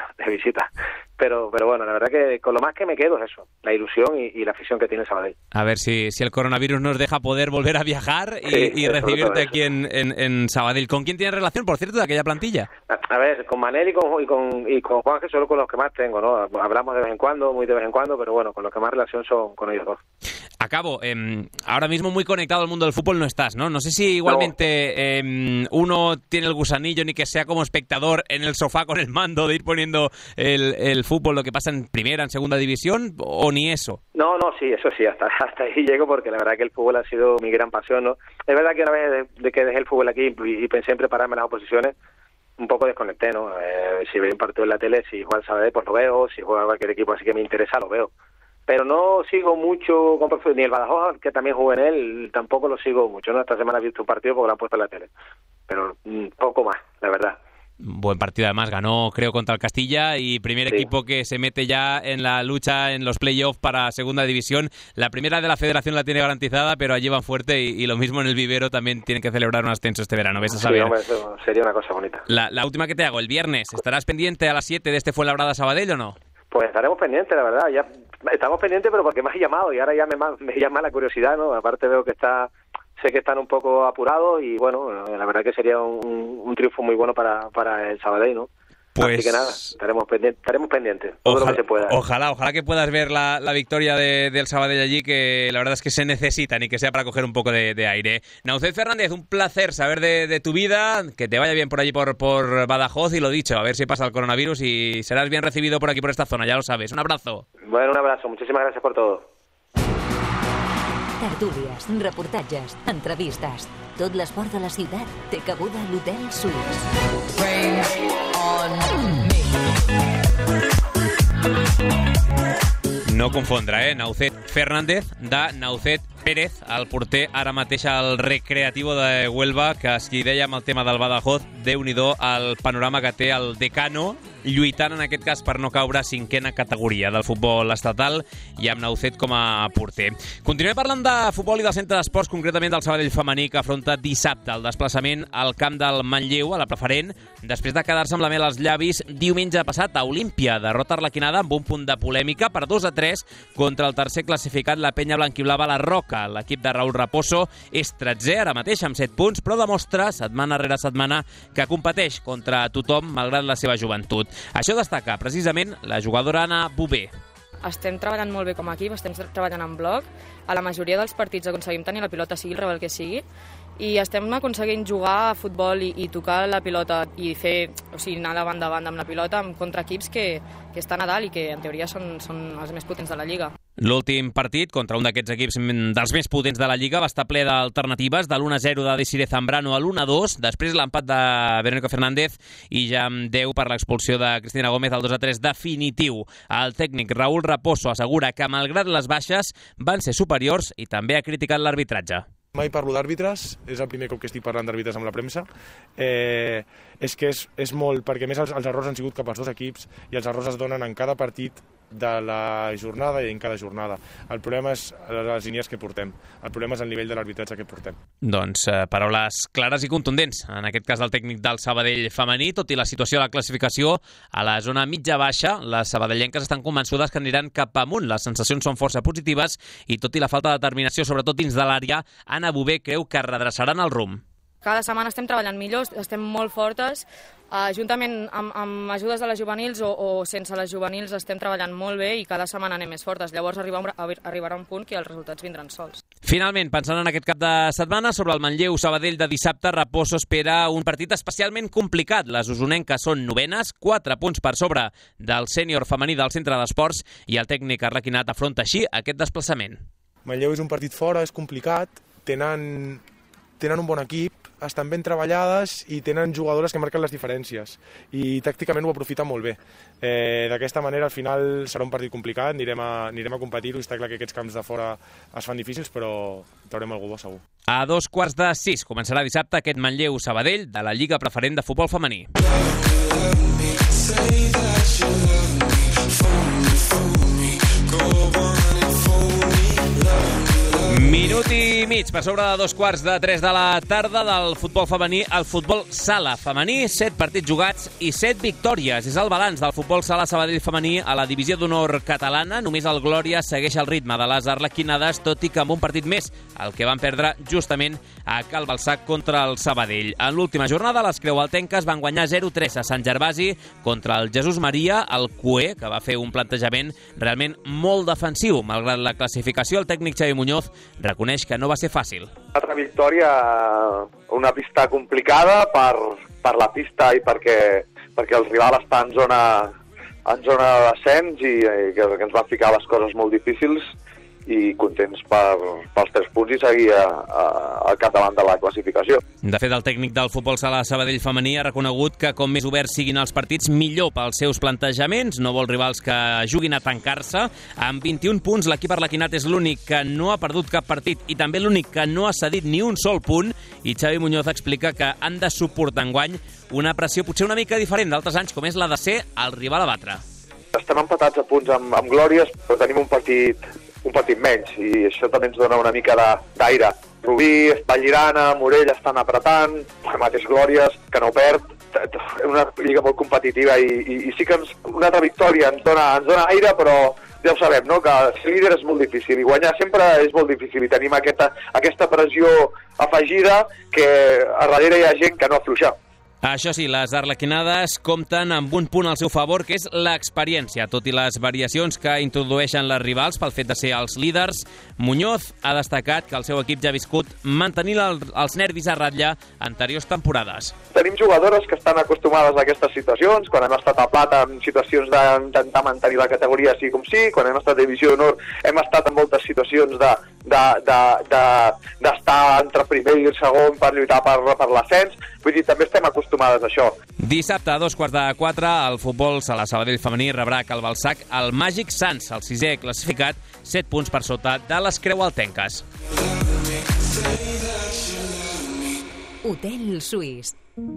pero bueno, la verdad que con lo más que me quedo es eso, la ilusión y la afición que tiene Sabadell. A ver si el coronavirus nos deja poder volver a viajar y recibirte aquí en Sabadell. ¿Con quién tienes relación, por cierto, de aquella plantilla? A ver, con Manel y con Juan, que solo con los que más tengo, ¿no? Hablamos de vez en cuando, muy de vez en cuando, pero bueno, con los que más relación son con ellos dos. Acabo, ahora mismo muy conectado al mundo del fútbol no estás, ¿no? No sé si igualmente uno tiene el gusanillo ni que sea como espectador en el sofá con el mando de ir poniendo el fútbol, lo que pasa en primera, en segunda división, o ni eso. No, sí, eso sí, hasta ahí llego porque la verdad que el fútbol ha sido mi gran pasión, ¿no? Es verdad que una vez de que dejé el fútbol aquí y pensé en prepararme las oposiciones, un poco desconecté, ¿no? Si veo un partido en la tele, si juega el Sabadell, pues lo veo, si juega cualquier equipo así que me interesa, lo veo. Pero no sigo mucho, ni el Badajoz, que también jugué en él, tampoco lo sigo mucho, ¿no? Esta semana he visto un partido porque lo han puesto en la tele, pero poco más, la verdad. Buen partido además, ganó creo contra el Castilla y primer equipo que se mete ya en la lucha en los playoffs para segunda división. La primera de la federación la tiene garantizada, pero allí van fuerte y lo mismo en el vivero, también tienen que celebrar un ascenso este verano. ¿Ves a saber? Sí, hombre, eso sería una cosa bonita. La última que te hago, el viernes, ¿estarás pendiente a las 7 de este Fuenlabrada Sabadell o no? Pues estaremos pendientes, la verdad, ya estamos pendientes, pero porque me has llamado y ahora ya me llama la curiosidad, ¿no? Aparte veo que sé que están un poco apurados y bueno, la verdad que sería un triunfo muy bueno para el Sabadell, ¿no? Pues... Así que nada, estaremos pendientes, todo lo que se pueda. Ojalá que puedas ver la victoria del Sabadell allí, que la verdad es que se necesita, ni que sea para coger un poco de aire. Naucet Fernández, un placer saber de tu vida, que te vaya bien por allí por Badajoz y lo dicho, a ver si pasa el coronavirus y serás bien recibido por aquí por esta zona, ya lo sabes. Un abrazo. Bueno, un abrazo, muchísimas gracias por todo. Tertúlies, reportatges, entrevistes. Tot l'esport de la ciutat té cabuda a l'Hotel Suïs. No confondre, Naucet Fernández de Naucet Pérez, el porter ara mateix al Recreativo de Huelva, que si dèiem el tema del Badajoz, Déu-n'hi-do el panorama que té el Decano, lluitant en aquest cas per no caure a cinquena categoria del futbol estatal i amb Naucet com a porter. Continuem parlant de futbol i del centre d'esports, concretament del Sabadell femení, que afronta dissabte el desplaçament al camp del Manlleu, a la preferent, després de quedar-se amb la mel als llavis diumenge passat a Olímpia, derrota arlequinada amb un punt de polèmica per 2-3 contra el tercer classificat, la penya blanquiblava La Roca. L'equip de Raúl Raposo és 13è ara mateix amb 7 punts, però demostra setmana rere setmana que competeix contra tothom malgrat la seva joventut. Això destaca precisament la jugadora Anna Bové. Estem treballant molt bé com a equip, estem treballant en bloc. A la majoria dels partits aconseguim tenir la pilota, sigui el rival que sigui, i estem aconseguint jugar a futbol i tocar la pilota i anar de banda a banda amb la pilota contra equips que estan a dalt i que en teoria són els més potents de la Lliga. L'últim partit contra un d'aquests equips dels més potents de la Lliga va estar ple d'alternatives, de l'1-0 de Desiree Zambrano a l'1-2, després l'empat de Verónica Fernández i ja amb 10 per l'expulsió de Cristina Gómez al 2-3 definitiu. El tècnic Raúl Raposo assegura que malgrat les baixes van ser superiors i també ha criticat l'arbitratge. Mai parlo d'àrbitres, és el primer cop que estic parlant d'àrbitres amb la premsa. És que és molt, perquè més els errors han sigut cap als dos equips i els errors es donen en cada partit de la jornada i en cada jornada. El problema és les línies que portem. El problema és el nivell de l'arbitratge que portem. Doncs paraules clares i contundents, en aquest cas del tècnic del Sabadell femení. Tot i la situació de la classificació a la zona mitja-baixa, les sabadellenques estan convençudes que aniran cap amunt. Les sensacions són força positives i tot i la falta de determinació, sobretot dins de l'àrea, Anna Bové creu que redreçaran el rumb. Cada setmana estem treballant millor, estem molt fortes, juntament amb ajudes de les juvenils o sense les juvenils estem treballant molt bé i cada setmana anem més fortes. Llavors arribarà un punt que els resultats vindran sols. Finalment, pensant en aquest cap de setmana, sobre el Manlleu-Sabadell de dissabte, Raposo espera un partit especialment complicat. Les usonenques són novenes, 4 punts per sobre del sènior femení del centre d'esports i el tècnic Arlequinat afronta així aquest desplaçament. Manlleu és un partit fora, és complicat, tenen un bon equip, estan ben treballades i tenen jugadores que marquen les diferències i tàcticament ho aprofiten molt bé. D'aquesta manera al final serà un partit complicat, anirem a competir-ho i està clar que aquests camps de fora es fan difícils, però traurem algú bo segur. A 5:45 començarà dissabte aquest Manlleu-Sabadell de la Lliga Preferent de Futbol Femení. Minut i mig per sobre de 2:45 de la tarda del futbol femení al futbol sala femení. 7 partits jugats i 7 victòries. És el balanç del futbol sala Sabadell femení a la divisió d'honor catalana. Només el Glòria segueix el ritme de les arlequinades, tot i que amb un partit més, el que van perdre justament a Cal Balsac contra el Sabadell. En l'última jornada, les creualtenques van guanyar 0-3 a Sant Gervasi contra el Jesús Maria, el CUE, que va fer un plantejament realment molt defensiu. Malgrat la classificació, el tècnic Xavi Muñoz reconeix que no va ser fàcil. Altra victòria, una pista complicada per la pista i perquè el rival està en zona d'ascens i que ens van ficar les coses molt difícils i contents pels 3 punts i seguir al capdavant de la classificació. De fet, el tècnic del futbol sala Sabadell femení ha reconegut que com més oberts siguin els partits, millor pels seus plantejaments. No vol rivals que juguin a tancar-se. Amb 21 punts, l'equip arlequinat és l'únic que no ha perdut cap partit i també l'únic que no ha cedit ni un sol punt. I Xavi Muñoz explica que han de suportar enguany una pressió potser una mica diferent d'altres anys, com és la de ser el rival a batre. Estem empatats a punts amb Glòries, però tenim un partit menys i això també ens dona una mica d'aire. Rubí, Espallirana, Morell estan apretant, el mateix Glòries, que no perd, una lliga molt competitiva i sí que una altra victòria ens dona aire, però ja ho sabem, no? Que ser líder és molt difícil i guanyar sempre és molt difícil i tenim aquesta pressió afegida que a darrere hi ha gent que no afluixa. Això sí, les arlequinades compten amb un punt al seu favor, que és l'experiència. Tot i les variacions que introdueixen les rivals pel fet de ser els líders, Muñoz ha destacat que el seu equip ja ha viscut mantenir els nervis a ratlla anteriors temporades. Tenim jugadores que estan acostumades a aquestes situacions, quan hem estat a plata en situacions d'intentar mantenir la categoria sí com sí, quan hem estat a divisió d'honor hem estat en moltes situacions d'estar entre primer i el segon per lluitar per l'ascens. Vull dir, també estem acostumades a això. Dissabte a 3:45, el futbol sala Sabadell femení rebrà a Cal Balsac el Màgic Sants, el 6è classificat, 7 punts per sota de les creualtenques. Hotel Suís.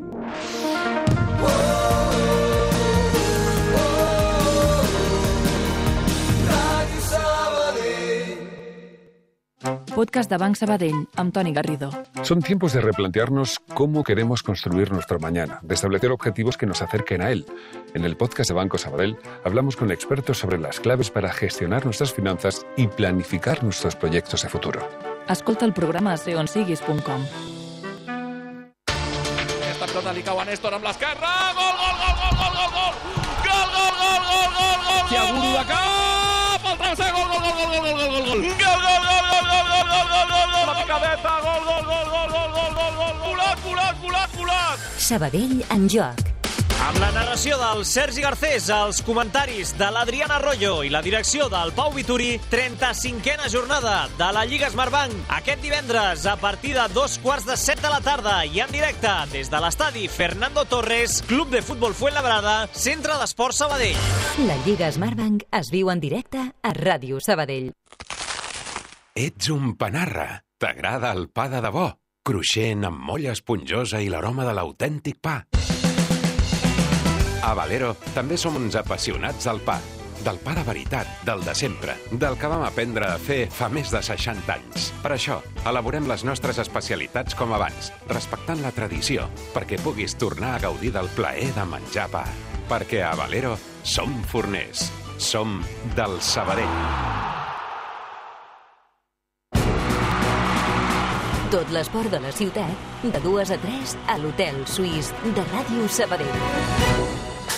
Podcast de Banc Sabadell, amb Toni Garrido. Son tiempos de replantearnos cómo queremos construir nuestro mañana, de establecer objetivos que nos acerquen a él. En el podcast de Banco Sabadell hablamos con expertos sobre las claves para gestionar nuestras finanzas y planificar nuestros proyectos de futuro. Escolta el programa a seonsiguis.com. Està pilota li cau a Néstor amb l'esquerra. Gol, gol, gol, gol, gol, gol, gol! Gol, gol, gol, gol, gol, gol! Thiago de cap! El travesser, gol, gol, gol, gol, gol, gol, gol, gol! Gol, gol, gol, gol, gol, gol, gol, gol, gol! La picadeta, gol, gol, gol, gol, gol, gol, gol, gol! Volat, volat, volat, volat! Sabadell en joc. Amb la narració del Sergi Garcés, els comentaris de l'Adriana Arroyo i la direcció del Pau Vituri, 35a jornada de la Lliga Smartbank. Aquest divendres, a partir de 7:15 de la tarda i en directe des de l'estadi Fernando Torres, Club de Futbol Fuenlabrada, Centre d'Esports Sabadell. La Lliga Smartbank es viu en directe a Ràdio Sabadell. Ets un panarra. T'agrada el pa de debò? Cruixent, amb molla esponjosa i l'aroma de l'autèntic pa. A Valero també som uns apassionats del pa. del pa de veritat, del de sempre, del que vam aprendre a fer fa més de 60 anys. Per això, elaborem les nostres especialitats com abans, respectant la tradició, perquè puguis tornar a gaudir del plaer de menjar pa. Perquè a Valero som forners. Som del Sabadell. Tot l'esport de la ciutat, de 2 a 3, a l'Hotel Suís de Ràdio Sabadell.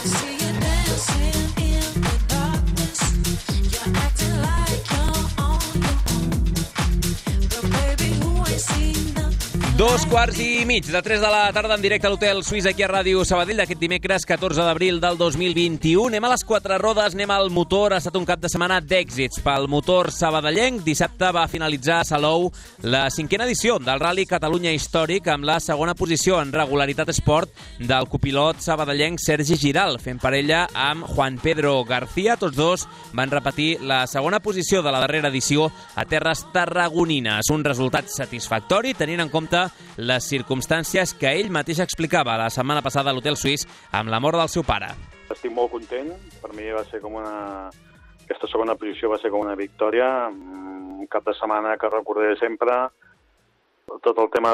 Dos quarts i mig de 3 de la tarda en directe a l'Hotel Suís aquí a Ràdio Sabadell d'aquest dimecres 14 d'abril del 2021. Anem a les 4 rodes, anem al motor. Ha estat un cap de setmana d'èxits pel motor sabadellenc. Dissabte va finalitzar a Salou la 5a edició del Rally Catalunya Històric amb la segona posició en regularitat esport del copilot sabadellenc Sergi Giral, fent parella amb Juan Pedro García. Tots dos van repetir la segona posició de la darrera edició a terres tarragonines. Un resultat satisfactori tenint en compte les circumstàncies que ell mateix explicava la setmana passada a l'Hotel Suís amb la mort del seu pare. Estic molt content. Per mi va ser com aquesta segona posició va ser com una victòria. Un cap de setmana que recordaré sempre. Tot el tema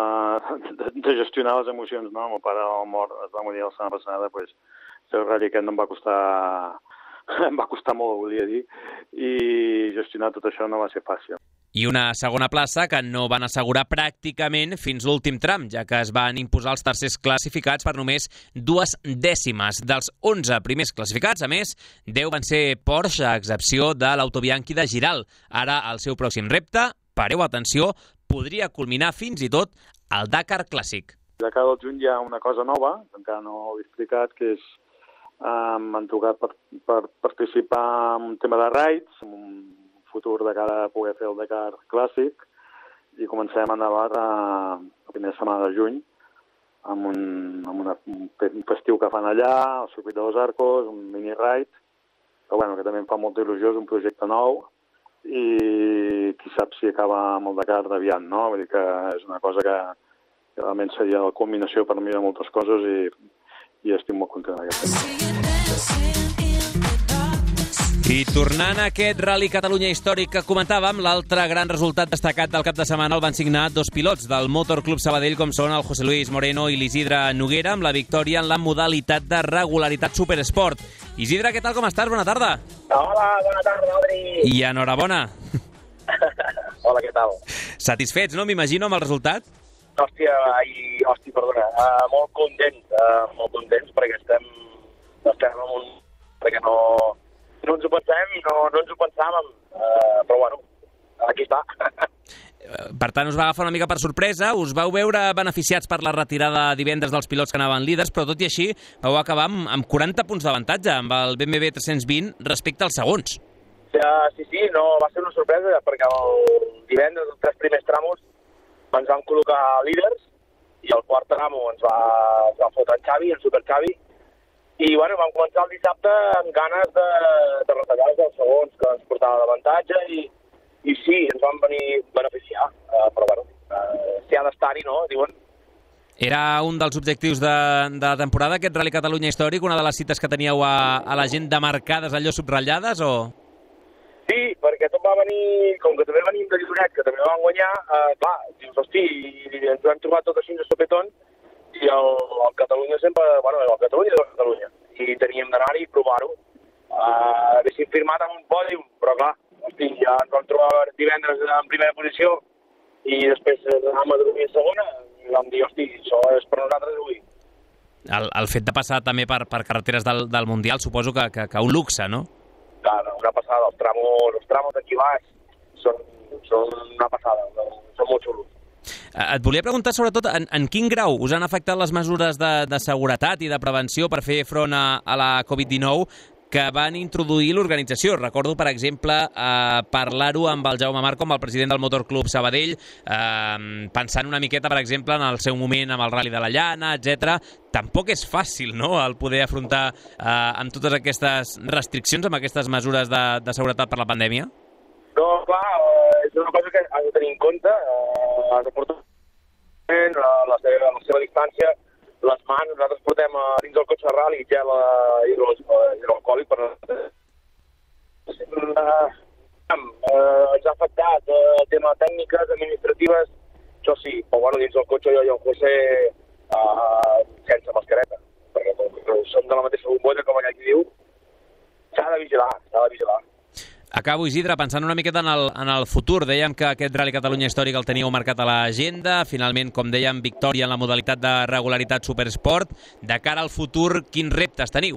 de gestionar les emocions, no? El meu pare es va morir la setmana passada, doncs el ratll aquest no em va costar molt, volia dir, i gestionar tot això no va ser fàcil. I una segona plaça que no van assegurar pràcticament fins l'últim tram, ja que es van imposar els tercers classificats per només 2 dècimes. Dels 11 primers classificats, a més, 10 van ser Porsche, a excepció de l'Autobianchi de Giral. Ara el seu pròxim repte, pareu atenció, podria culminar fins i tot al Dakar Clàssic. De cada juny hi ha una cosa nova, que encara no he explicat, que és m'han trucat per participar en un tema de raids, en un futur de cara a poder fer el Dakar Clàssic, i comencem a Navarra la primera setmana de juny amb un festiu que fan allà, el circuit de los Arcos, un mini raid, que també em fa molta il·lusió, és un projecte nou, i qui sap si acaba amb el Dakar d'aviat, no? Vull dir que és una cosa que realment seria la culminació per mi de moltes coses i estic molt content d'aquest tema. I tornant a aquest Rally Catalunya Històric que comentàvem, l'altre gran resultat destacat del cap de setmana el van signar 2 pilots del Motor Club Sabadell, com són el José Luis Moreno i l'Isidre Noguera, amb la victòria en la modalitat de regularitat Supersport. Isidre, què tal, com estàs? Bona tarda. Hola, bona tarda, Adri. I enhorabona. Hola, què tal? Satisfets, no? M'imagino, amb el resultat? Hòstia, perdona. Molt contents perquè estem en un... perquè no ens ho pensem, no ens ho pensàvem, però bueno, aquí està. Per tant, us va agafar una mica per sorpresa, us vau veure beneficiats per la retirada divendres dels pilots que anaven líders, però tot i així vau acabar amb 40 punts d'avantatge amb el BMW 320 respecte als segons. Sí, no, va ser una sorpresa perquè el divendres, els 3 primers tramos, ens vam col·locar líders i el quart tramo ens va fotre en Xavi, en Super Xavi, i bueno, vam començar el dissabte amb ganes de retallar els segons que ens portava d'avantatge i sí, ens van venir beneficiar, però bueno, si ha d'estar-hi, no, diuen. Era un dels objectius de la temporada, aquest Rally Catalunya Històric, una de les cites que teníeu a la gent demarcades, allò subratllades, o...? Sí, perquè tot va venir, com que també venim de Lloret, que també van guanyar, clar, dius, hosti, ens vam trobar tot així de sopetón, i el Catalunya sempre, el Catalunya és el Catalunya, i teníem d'anar-hi i provar-ho. Haguéssim firmat amb un pòdium, però clar, hosti, ja ens vam trobar divendres en primera posició i després anàvem a dormir a segona i vam dir, hosti, això és per nosaltres avui. El fet de passar també per carreteres del Mundial suposo que un luxe, no? Clar, una passada. Els tramos d'aquí baix són una passada, són molt xulos. Et volia preguntar sobretot en quin grau us han afectat les mesures de seguretat i de prevenció per fer front a la Covid-19 que van introduir l'organització. Recordo, per exemple, parlar-ho amb el Jaume Marco, amb el president del Motor Club Sabadell, pensant una miqueta, per exemple, en el seu moment amb el Rally de la Llana, etc. Tampoc és fàcil, no?, el poder afrontar amb totes aquestes restriccions, amb aquestes mesures de seguretat per la pandèmia? No, clar, és una cosa que has de tenir en compte, has de portar la seva distància, les mans, nosaltres portem dins del cotxe de rally gel hidroalcohòlic per ens ha afectat el tema tècniques, administratives, això sí, però bueno, dins del cotxe jo i el José sense mascareta, perquè som de la mateixa bombolla, com aquell qui diu, s'ha de vigilar. Acabo, Isidre, pensant una miqueta en el futur. Dèiem que aquest Rally Catalunya Històric el teníeu marcat a l'agenda. Finalment, com dèiem, victòria en la modalitat de regularitat Supersport. De cara al futur, quins reptes teniu?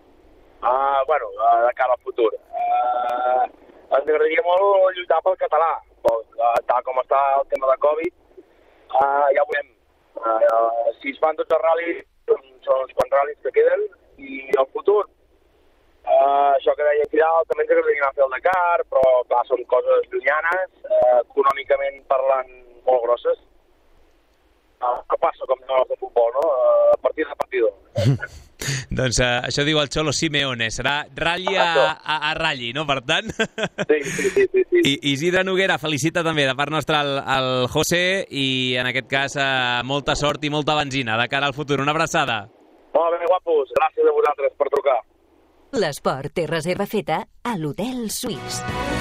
De cara al futur. Ens agradaria molt lluitar pel català. Tal com està el tema de Covid, ja ho veurem. Si es fan tots els ral·lis, són els quants ral·lis que queden, i el futur. Això que deia Fidal, també ens agradaria anar a fer el Dakar, però clar, són coses llunyanes, econòmicament parlant molt grosses. Que passa com no de futbol, no? Partit a partido. Doncs això diu el Xolo Simeone, serà ratll a ratll, no? Per tant... Sí. I Isidre Noguera felicita també de part nostra al José i en aquest cas molta sort i molta benzina de cara al futur. Una abraçada. Molt bé, guapos. Gràcies a vosaltres per trucar. L'esport té reserva feta a l'Hotel Suís.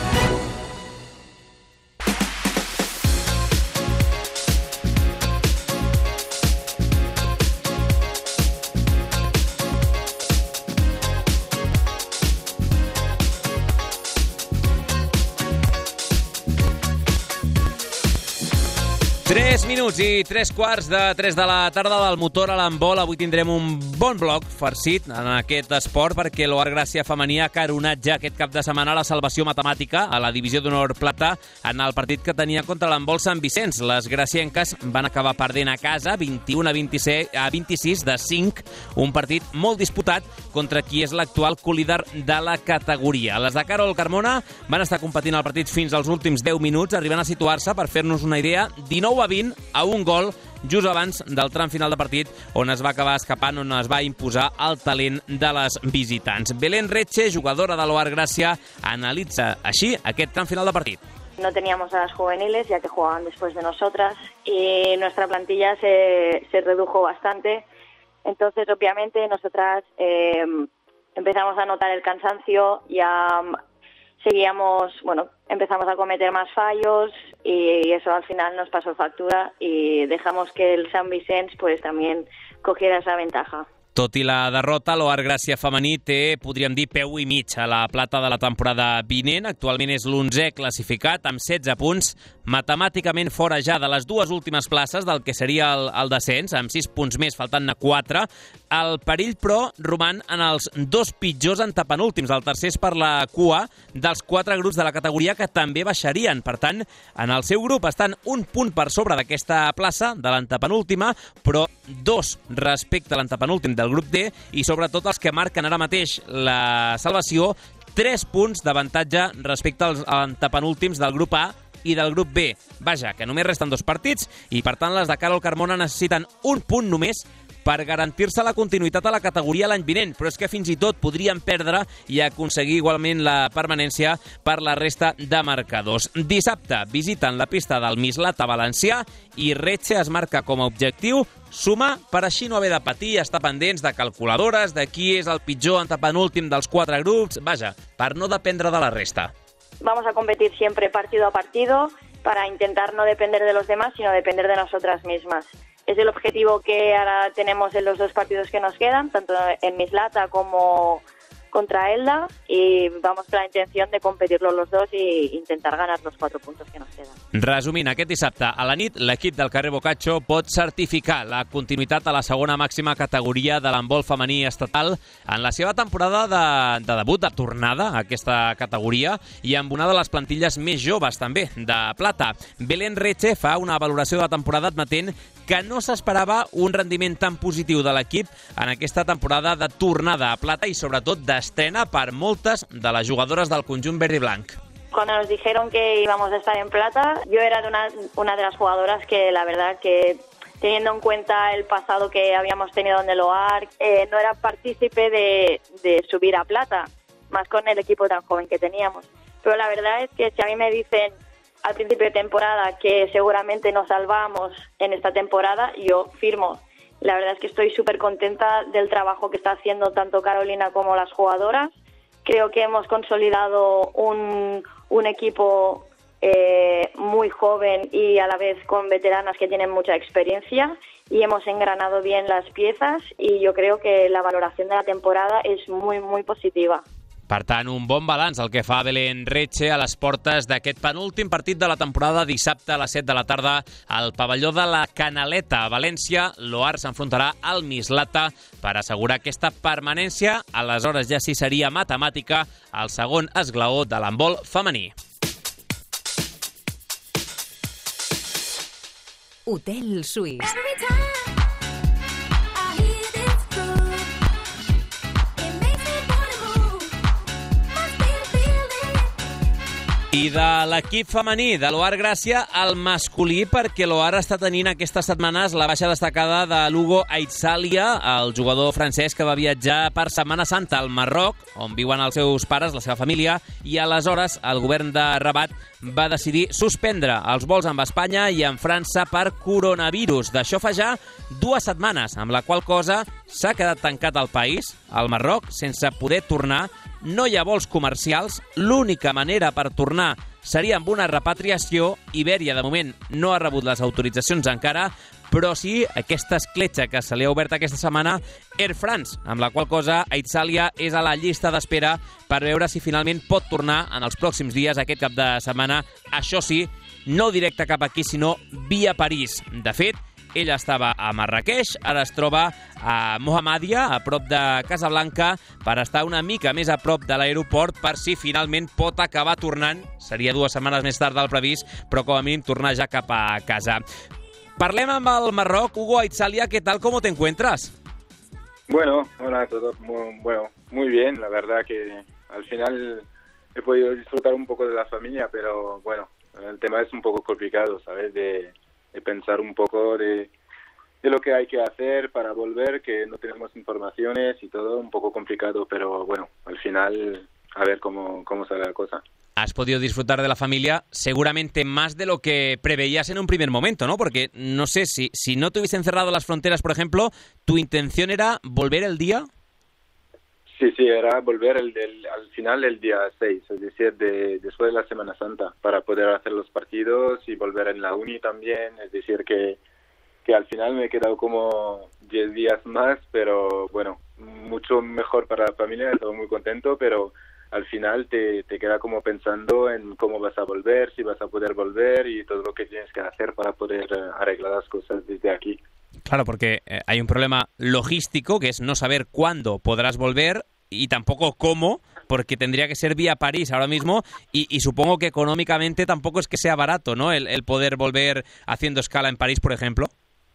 Tres minuts i 3 de 3 de la tarda del motor a l'handbol. Avui tindrem un bon bloc farcit en aquest esport perquè l'Oar Gràcia femení ha caronat ja aquest cap de setmana la salvació matemàtica a la divisió d'honor plata en el partit que tenia contra l'handbol Sant Vicenç. Les gracienques van acabar perdent a casa 21-26 de 5, un partit molt disputat contra qui és l'actual colíder de la categoria. Les de Carol Carmona van estar competint el partit fins als últims 10 minuts, arribant a situar-se, per fer-nos una idea, 19-20 a un gol just abans del tram final de partit on es va acabar escapant, on es va imposar el talent de les visitants. Belén Retxe, jugadora de l'Oar Gràcia, analitza així aquest tram final de partit. No teníamos a las juveniles, ya que jugaban después de nosotras, y nuestra plantilla se redujo bastante. Entonces, obviamente, nosotras empezamos a notar el cansancio, ya empezamos a cometer más fallos y eso al final nos pasó factura y dejamos que el Sant Vicenç pues también cogiera esa ventaja. Tot i la derrota, l'Oar Gràcia femení té, podríem dir, peu i mig a la plata de la temporada vinent. Actualment és l'11è classificat, amb 16 punts, matemàticament fora ja de les dues últimes places del que seria el descens, amb 6 punts més, faltant-ne 4. El perill, però, roman en els dos pitjors antepenúltims. El tercer és per la cua dels 4 grups de la categoria que també baixarien. Per tant, en el seu grup estan un punt per sobre d'aquesta plaça, de l'antepenúltima, però 2 respecte a l'antepenúltim del grup D i sobretot els que marquen ara mateix la salvació, 3 punts d'avantatge respecte als antepenúltims del grup A i del grup B. Vaja, que només resten 2 partits i per tant les de Carol Carmona necessiten un punt només per garantir-se la continuïtat a la categoria l'any vinent, però és que fins i tot podrien perdre i aconseguir igualment la permanència per la resta de marcadors. Dissabte visiten la pista del Mislata valencià i Retxe es marca com a objectiu sumar per així no haver de patir i estar pendents de calculadores, de qui és el pitjor antepenúltim dels 4 grups, vaja, per no dependre de la resta. Vamos a competir siempre partido a partido para intentar no depender de los demás, sino depender de nosotras mismas. Es el objetivo que ahora tenemos en los 2 partidos que nos quedan, tanto en Mislata como contra Elda, y vamos con la intención de competirlos los 2 e intentar ganar los 4 puntos que nos quedan. Resumint, aquest dissabte a la nit, l'equip del carrer Boccaccio pot certificar la continuïtat a la segona màxima categoria de l'handbol femení estatal en la seva temporada de debut, de tornada a aquesta categoria, i amb una de les plantilles més joves també, de plata. Belén Retxe fa una valoració de la temporada admetent que no s'esperava un rendiment tan positiu de l'equip en aquesta temporada de tornada a plata i sobretot d'estrena per moltes de les jugadores del conjunt verd i blanc. Cuando nos dijeron que íbamos a estar en plata, yo era una de las jugadoras que la verdad que, teniendo en cuenta el pasado que habíamos tenido en el OAR, no era partícipe de subir a plata, más con el equipo tan joven que teníamos. Pero la verdad es que si a mí me dicen al principio de temporada que seguramente nos salvamos en esta temporada, yo firmo. La verdad es que estoy súper contenta del trabajo que está haciendo tanto Carolina como las jugadoras Creo que hemos consolidado un equipo muy joven y a la vez con veteranas que tienen mucha experiencia, y hemos engranado bien las piezas, y yo creo que la valoración de la temporada es muy, muy positiva. Per tant, un bon balanç el que fa Belén Retxe a les portes d'aquest penúltim partit de la temporada, dissabte a les 7 de la tarda al pavelló de la Canaleta a València. L'Oar s'enfrontarà al Mislata per assegurar aquesta permanència. Aleshores ja sí seria matemàtica el segon esglaó de l'handbol femení. Hotel Suís. I de l'equip femení de l'Oar Gràcia al masculí, perquè l'Oar està tenint aquestes setmanes la baixa destacada de l'Hugo Aitzalia, el jugador francès que va viatjar per Setmana Santa al Marroc, on viuen els seus pares, la seva família, i aleshores el govern de Rabat va decidir suspendre els vols amb Espanya i amb França per coronavirus. D'això fa ja 2 setmanes, amb la qual cosa s'ha quedat tancat el país, al Marroc, sense poder tornar. No hi ha vols comercials, l'única manera per tornar seria amb una repatriació. Ibèria, de moment, no ha rebut les autoritzacions encara, però sí aquesta escletxa que se li ha obert aquesta setmana Air France, amb la qual cosa Aitzalia és a la llista d'espera per veure si finalment pot tornar en els pròxims dies, aquest cap de setmana. Això sí, no directe cap aquí, sinó via París. De fet, ell estava a Marrakeix, ara es troba a Mohammedia, a prop de Casablanca, per estar una mica més a prop de l'aeroport per si finalment pot acabar tornant. Seria 2 setmanes més tard del previst, però com a mínim tornar ja cap a casa. Parlem amb el Marroc. Hugo Aitzalia, ¿qué tal? ¿Cómo te encuentras? Bueno, hola a todos. Muy bien. La verdad que al final he podido disfrutar un poco de la familia, pero bueno, el tema es un poco complicado, ¿sabes? De pensar un poco de lo que hay que hacer para volver, que no tenemos informaciones y todo, un poco complicado, pero bueno, al final a ver cómo sale la cosa. Has podido disfrutar de la familia seguramente más de lo que preveías en un primer momento, ¿no? Porque no sé, si no te hubiesen cerrado las fronteras, por ejemplo, ¿tu intención era volver el día? Sí, era volver al final el día 6, es decir, después de la Semana Santa, para poder hacer los partidos y volver en la uni también. Es decir, que al final me he quedado como 10 días más, pero bueno, mucho mejor para la familia, estoy muy contento, pero al final te queda como pensando en cómo vas a volver, si vas a poder volver y todo lo que tienes que hacer para poder arreglar las cosas desde aquí. Claro, porque hay un problema logístico, que es no saber cuándo podrás volver y tampoco cómo, porque tendría que ser vía París ahora mismo y supongo que económicamente tampoco es que sea barato, ¿no? El poder volver haciendo escala en París, por ejemplo.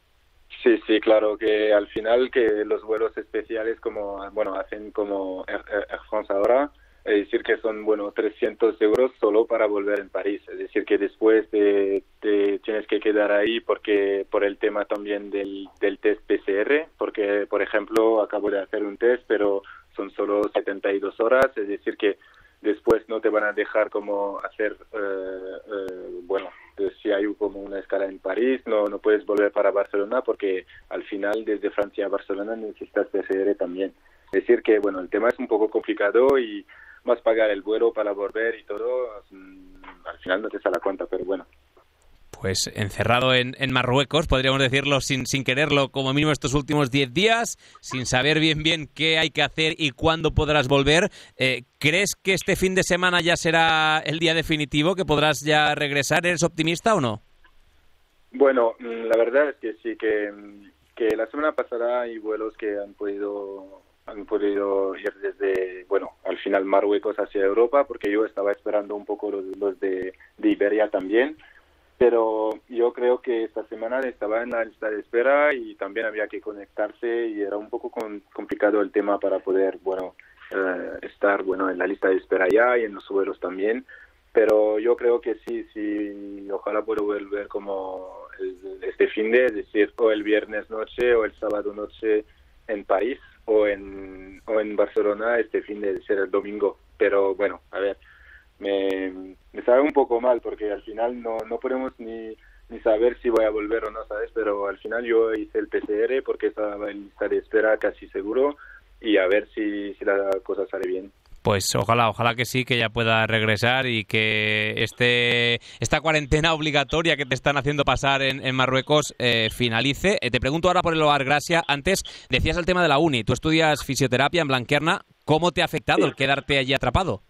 Sí, claro, que al final que los vuelos especiales hacen como Air France ahora, es decir, que son 300 euros solo para volver en París. Es decir, que después te tienes que quedar ahí por el tema también del test PCR, porque, por ejemplo, acabo de hacer un test, pero son solo 72 horas, es decir, que después no te van a dejar como hacer, si hay como una escala en París, no puedes volver para Barcelona, porque al final desde Francia a Barcelona necesitas PCR también. Es decir, que el tema es un poco complicado y más pagar el vuelo para volver y todo, al final no te sale a cuenta, pero bueno. Pues encerrado en Marruecos, podríamos decirlo sin quererlo, como mínimo estos últimos 10 días, sin saber bien qué hay que hacer y cuándo podrás volver. ¿Crees que este fin de semana ya será el día definitivo, que podrás ya regresar? ¿Eres optimista o no? Bueno, la verdad es que sí, que la semana pasada hay vuelos que han podido ir desde, al final Marruecos hacia Europa, porque yo estaba esperando un poco los de Iberia también. Pero yo creo que esta semana estaba en la lista de espera y también había que conectarse y era un poco complicado el tema para poder, estar, en la lista de espera ya y en los vuelos también. Pero yo creo que sí, ojalá pueda volver como este fin de, es decir, o el viernes noche o el sábado noche en París o en Barcelona este fin de ser el domingo. Pero a ver. Me sabe un poco mal porque al final no podemos ni saber si voy a volver o no, ¿sabes? Pero al final yo hice el PCR porque estaba en lista de espera casi seguro y a ver si la cosa sale bien. Pues ojalá que sí, que ya pueda regresar y que esta cuarentena obligatoria que te están haciendo pasar en Marruecos finalice. Te pregunto ahora por el OAR Gracia. Antes decías el tema de la uni. Tú estudias fisioterapia en Blanquerna. ¿Cómo te ha afectado el quedarte allí atrapado?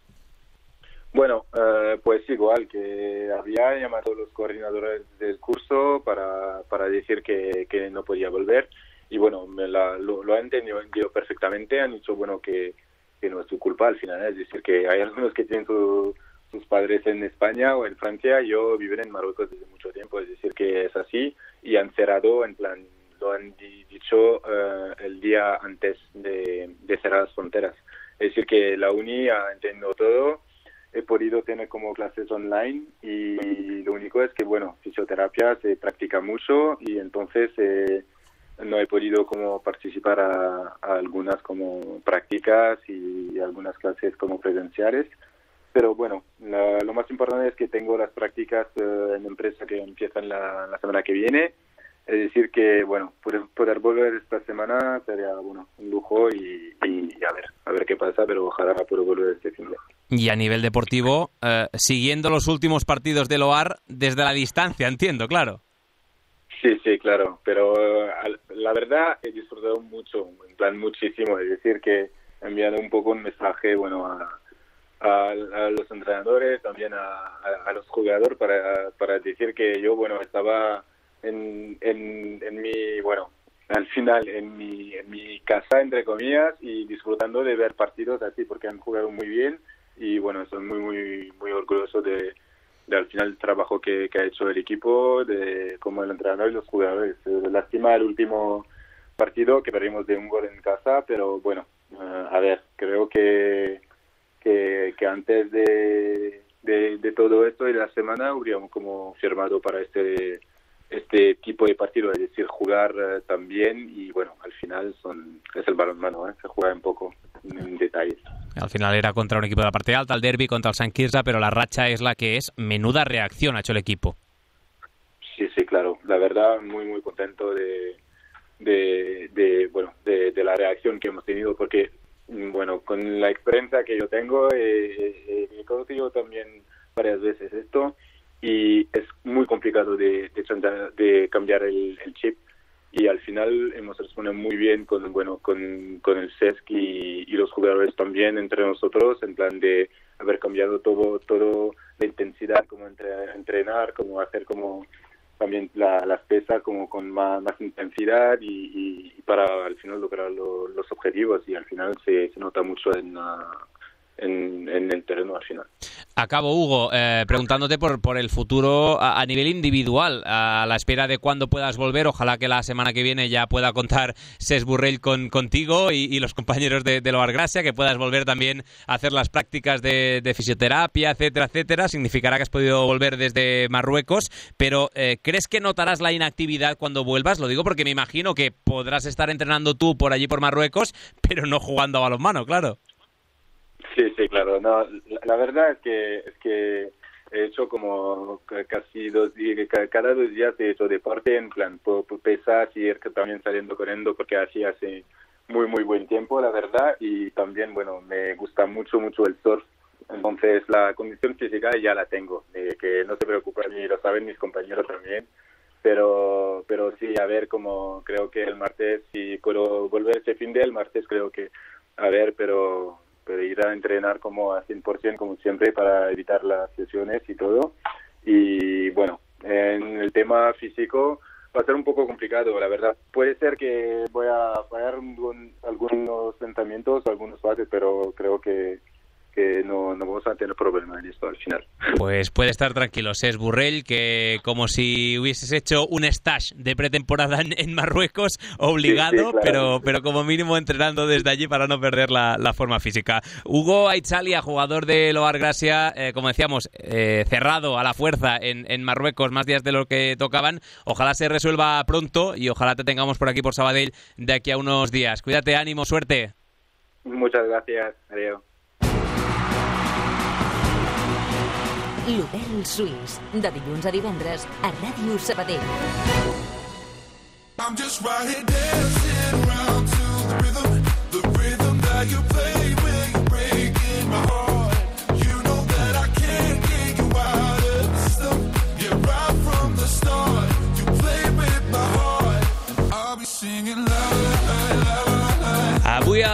Bueno, pues igual, que había llamado a los coordinadores del curso para decir que no podía volver. Y bueno, lo han entendido perfectamente. Han dicho, bueno, que no es su culpa al final, es decir, que hay algunos que tienen sus padres en España o en Francia, yo vivo en Marruecos desde mucho tiempo, es decir, que es así, y han cerrado, en plan, lo han dicho el día antes de cerrar las fronteras. Es decir, que la uni ha entendido todo, he podido tener como clases online, y lo único es que, bueno, fisioterapia se practica mucho, y entonces no he podido como participar a algunas como prácticas y algunas clases como presenciales, pero bueno, lo más importante es que tengo las prácticas en la empresa que empiezan la semana que viene, es decir que bueno, poder volver esta semana sería bueno un lujo y a ver qué pasa, pero ojalá pueda volver este fin de semana. Y a nivel deportivo, siguiendo los últimos partidos del OAR desde la distancia, entiendo, claro. Sí, claro, pero la verdad he disfrutado mucho, en plan muchísimo, es decir que he enviado un poco un mensaje, bueno, a los entrenadores, también a los jugadores para decir que yo, bueno, estaba en mi, bueno, al final en mi casa, entre comillas, y disfrutando de ver partidos así, porque han jugado muy bien y bueno, estoy muy orgulloso de al final el trabajo que ha hecho el equipo, de como el entrenador y los jugadores. Lástima el último partido que perdimos de un gol en casa, pero bueno, a ver, creo que antes de todo esto y la semana habríamos como firmado para este tipo de partido, es decir, jugar también, y bueno, al final es el balonmano, se juega un poco en detalles. Al final era contra un equipo de la parte alta, el derbi contra el Sant Quirze, pero la racha es la que es. Menuda reacción ha hecho el equipo. Sí, claro, la verdad muy contento de la reacción que hemos tenido, porque bueno, con la experiencia que yo tengo, he conocido también varias veces esto, y es muy complicado de cambiar el chip, y al final hemos respondido muy bien con el CESC y los jugadores también entre nosotros, en plan de haber cambiado todo la intensidad, como entrenar, como hacer como también las pesas como con más intensidad y para al final lograr los objetivos, y al final se nota mucho en el terreno al final. Acabo, Hugo, preguntándote por el futuro a nivel individual, a la espera de cuándo puedas volver. Ojalá que la semana que viene ya pueda contar Cesc Borrell contigo y los compañeros de l'OAR Gracia, que puedas volver también a hacer las prácticas de fisioterapia, etcétera. Significará que has podido volver desde Marruecos, pero ¿crees que notarás la inactividad cuando vuelvas? Lo digo porque me imagino que podrás estar entrenando tú por allí por Marruecos, pero no jugando a balonmano, claro. Sí, claro. No, la verdad es que he hecho como casi 2 días, cada 2 días he hecho deporte, en plan pesas y ir también saliendo corriendo, porque así hace muy buen tiempo, la verdad, y también, bueno, me gusta mucho el surf. Entonces la condición física ya la tengo, que no se preocupen, y lo saben mis compañeros también, pero sí, a ver, como creo que el martes, si puedo volver ese fin del martes, creo que, a ver, pero ir a entrenar como a 100% como siempre para evitar las lesiones y todo. Y bueno, en el tema físico va a ser un poco complicado, la verdad. Puede ser que voy a fallar algunos pensamientos, algunos fases, pero creo que no vamos a tener problema en esto al final. Pues puede estar tranquilo, Cesc Borrell, que como si hubieses hecho un stage de pretemporada en Marruecos, obligado, sí, claro. pero como mínimo entrenando desde allí para no perder la forma física. Hugo Aitzalia, jugador de l'OAR Gracia, como decíamos, cerrado a la fuerza en Marruecos, más días de lo que tocaban. Ojalá se resuelva pronto y ojalá te tengamos por aquí por Sabadell de aquí a unos días. Cuídate, ánimo, suerte. Muchas gracias, adiós. L'Hotel Suís, de dilluns a divendres a Ràdio Sabadell. I'm just right here dancing around to the rhythm that you play when you break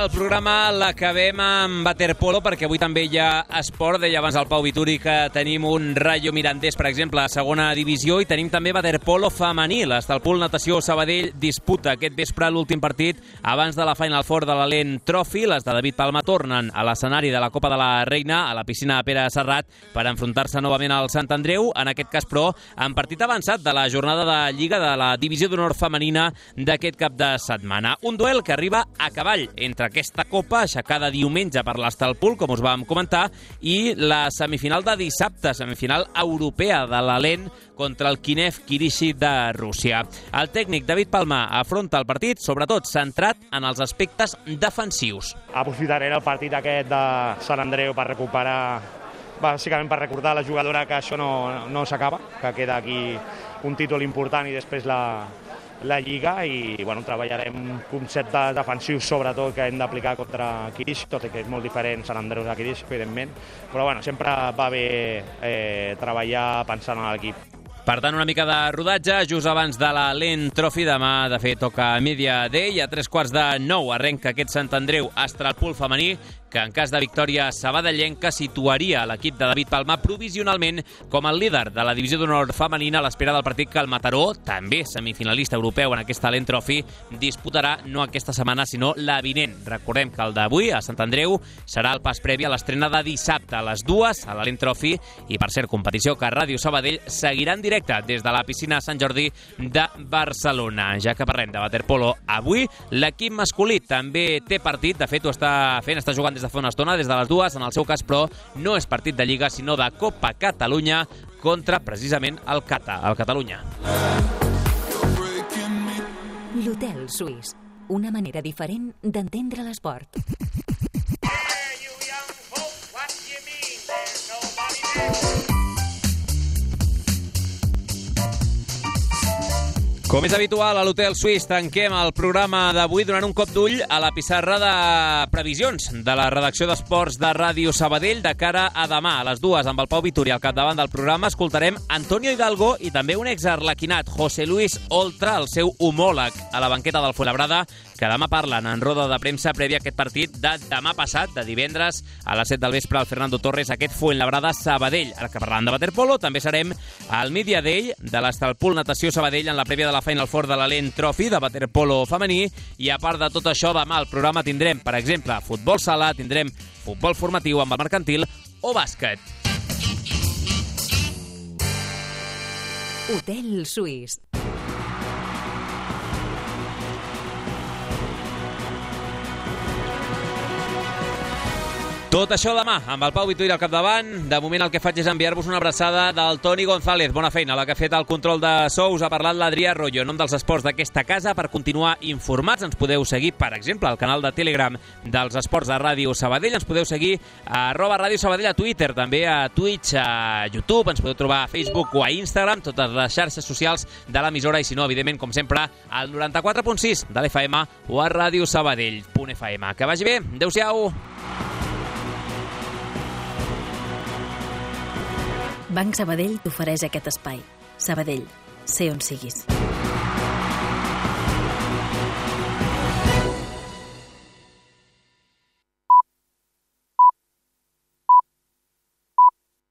el programa l'acabem amb waterpolo, perquè avui també hi ha esport. Deia abans el Pau Vituri que tenim un Rayo Mirandés, per exemple, a segona divisió, i tenim també waterpolo femení. L'Estalpul Natació Sabadell disputa aquest vespre l'últim partit abans de la Final Four de l'Alent Trophy. Les de David Palma tornen a l'escenari de la Copa de la Reina, a la piscina de Pere Serrat, per enfrontar-se novament al Sant Andreu, en aquest cas, però, en partit avançat de la jornada de Lliga de la Divisió d'Honor Femenina d'aquest cap de setmana. Un duel que arriba a cavall entre aquesta copa, aixecada diumenge per l'Estalpul, com us vam comentar, i la semifinal de dissabte, semifinal europea de l'Alent contra el Kinev Kirishi de Rússia. El tècnic David Palma afronta el partit, sobretot centrat en els aspectes defensius. Aprofitaré el partit aquest de Sant Andreu per recuperar, bàsicament per recordar a la jugadora que això no s'acaba, que queda aquí un títol important i després la Lliga, i treballarem conceptes defensius sobretot que hem d'aplicar contra Kirish, tot i que és molt diferent Sant Andreu de Kirish, evidentment, però sempre va bé treballar pensant en l'equip. Per tant, una mica de rodatge just abans de l'Alent Trophy. Demà, de fet, toca Media Day. A 8:45 arrenca aquest Sant Andreu Estalpul femení, que en cas de victòria sabadellenca situaria l'equip de David Palma provisionalment com el líder de la divisió d'honor femenina a l'espera del partit que el Mataró, també semifinalista europeu en aquesta Alent Trophy, disputarà no aquesta setmana sinó la vinent. Recordem que el d'avui a Sant Andreu serà el pas previ a l'estrena de dissabte a les 2 a l'Alent Trophy, i per cert, competició que Ràdio Sabadell seguirà en directe des de la piscina Sant Jordi de Barcelona. Ja que parlem de waterpolo avui, l'equip masculí també té partit, de fet ho està fent, està jugant des de fa una estona, des de les 2, en el seu cas, però no és partit de Lliga, sinó de Copa Catalunya contra, precisament, el Cata, el Catalunya. L'Hotel Suís, una manera diferent d'entendre l'esport. Com és habitual, a l'Hotel Suís tanquem el programa d'avui donant un cop d'ull a la pissarra de previsions de la redacció d'esports de Ràdio Sabadell de cara a demà. A les 2, amb el Pau Vituri al capdavant del programa, escoltarem Antonio Hidalgo i també un exarlequinat, José Luis Oltra, el seu homòleg a la banqueta del Fuenlabrada, que demà parlen en roda de premsa prèvia a aquest partit de demà passat, de divendres, a les 7 del vespre, al Fernando Torres, aquest Fuenlabrada-Sabadell. Ara que parlant de waterpolo, també serem al Media Day de l'Estalpul Natació Sabadell en la prèvia de la Final Four de l'Alent Trophy de waterpolo femení, i a part de tot això, demà al programa tindrem, per exemple, futbol sala, tindrem futbol formatiu amb el mercantil o bàsquet. Hotel Suís. Tot això demà, amb el Pau Vituri al capdavant. De moment el que faig és enviar-vos una abraçada del Toni González. Bona feina, la que ha fet el control de so. Us ha parlat l'Adrià Royo. En nom dels esports d'aquesta casa, per continuar informats, ens podeu seguir, per exemple, al canal de Telegram dels esports de Ràdio Sabadell. Ens podeu seguir a @Ràdio Sabadell a Twitter, també a Twitch, a YouTube. Ens podeu trobar a Facebook o a Instagram, totes les xarxes socials de l'emissora, i si no, evidentment, com sempre, al 94.6 de l'FM o a radiosabadell.fm. Que vagi bé. Adéu-siau. Banc Sabadell t'ofereix aquest espai. Sabadell, sé on siguis.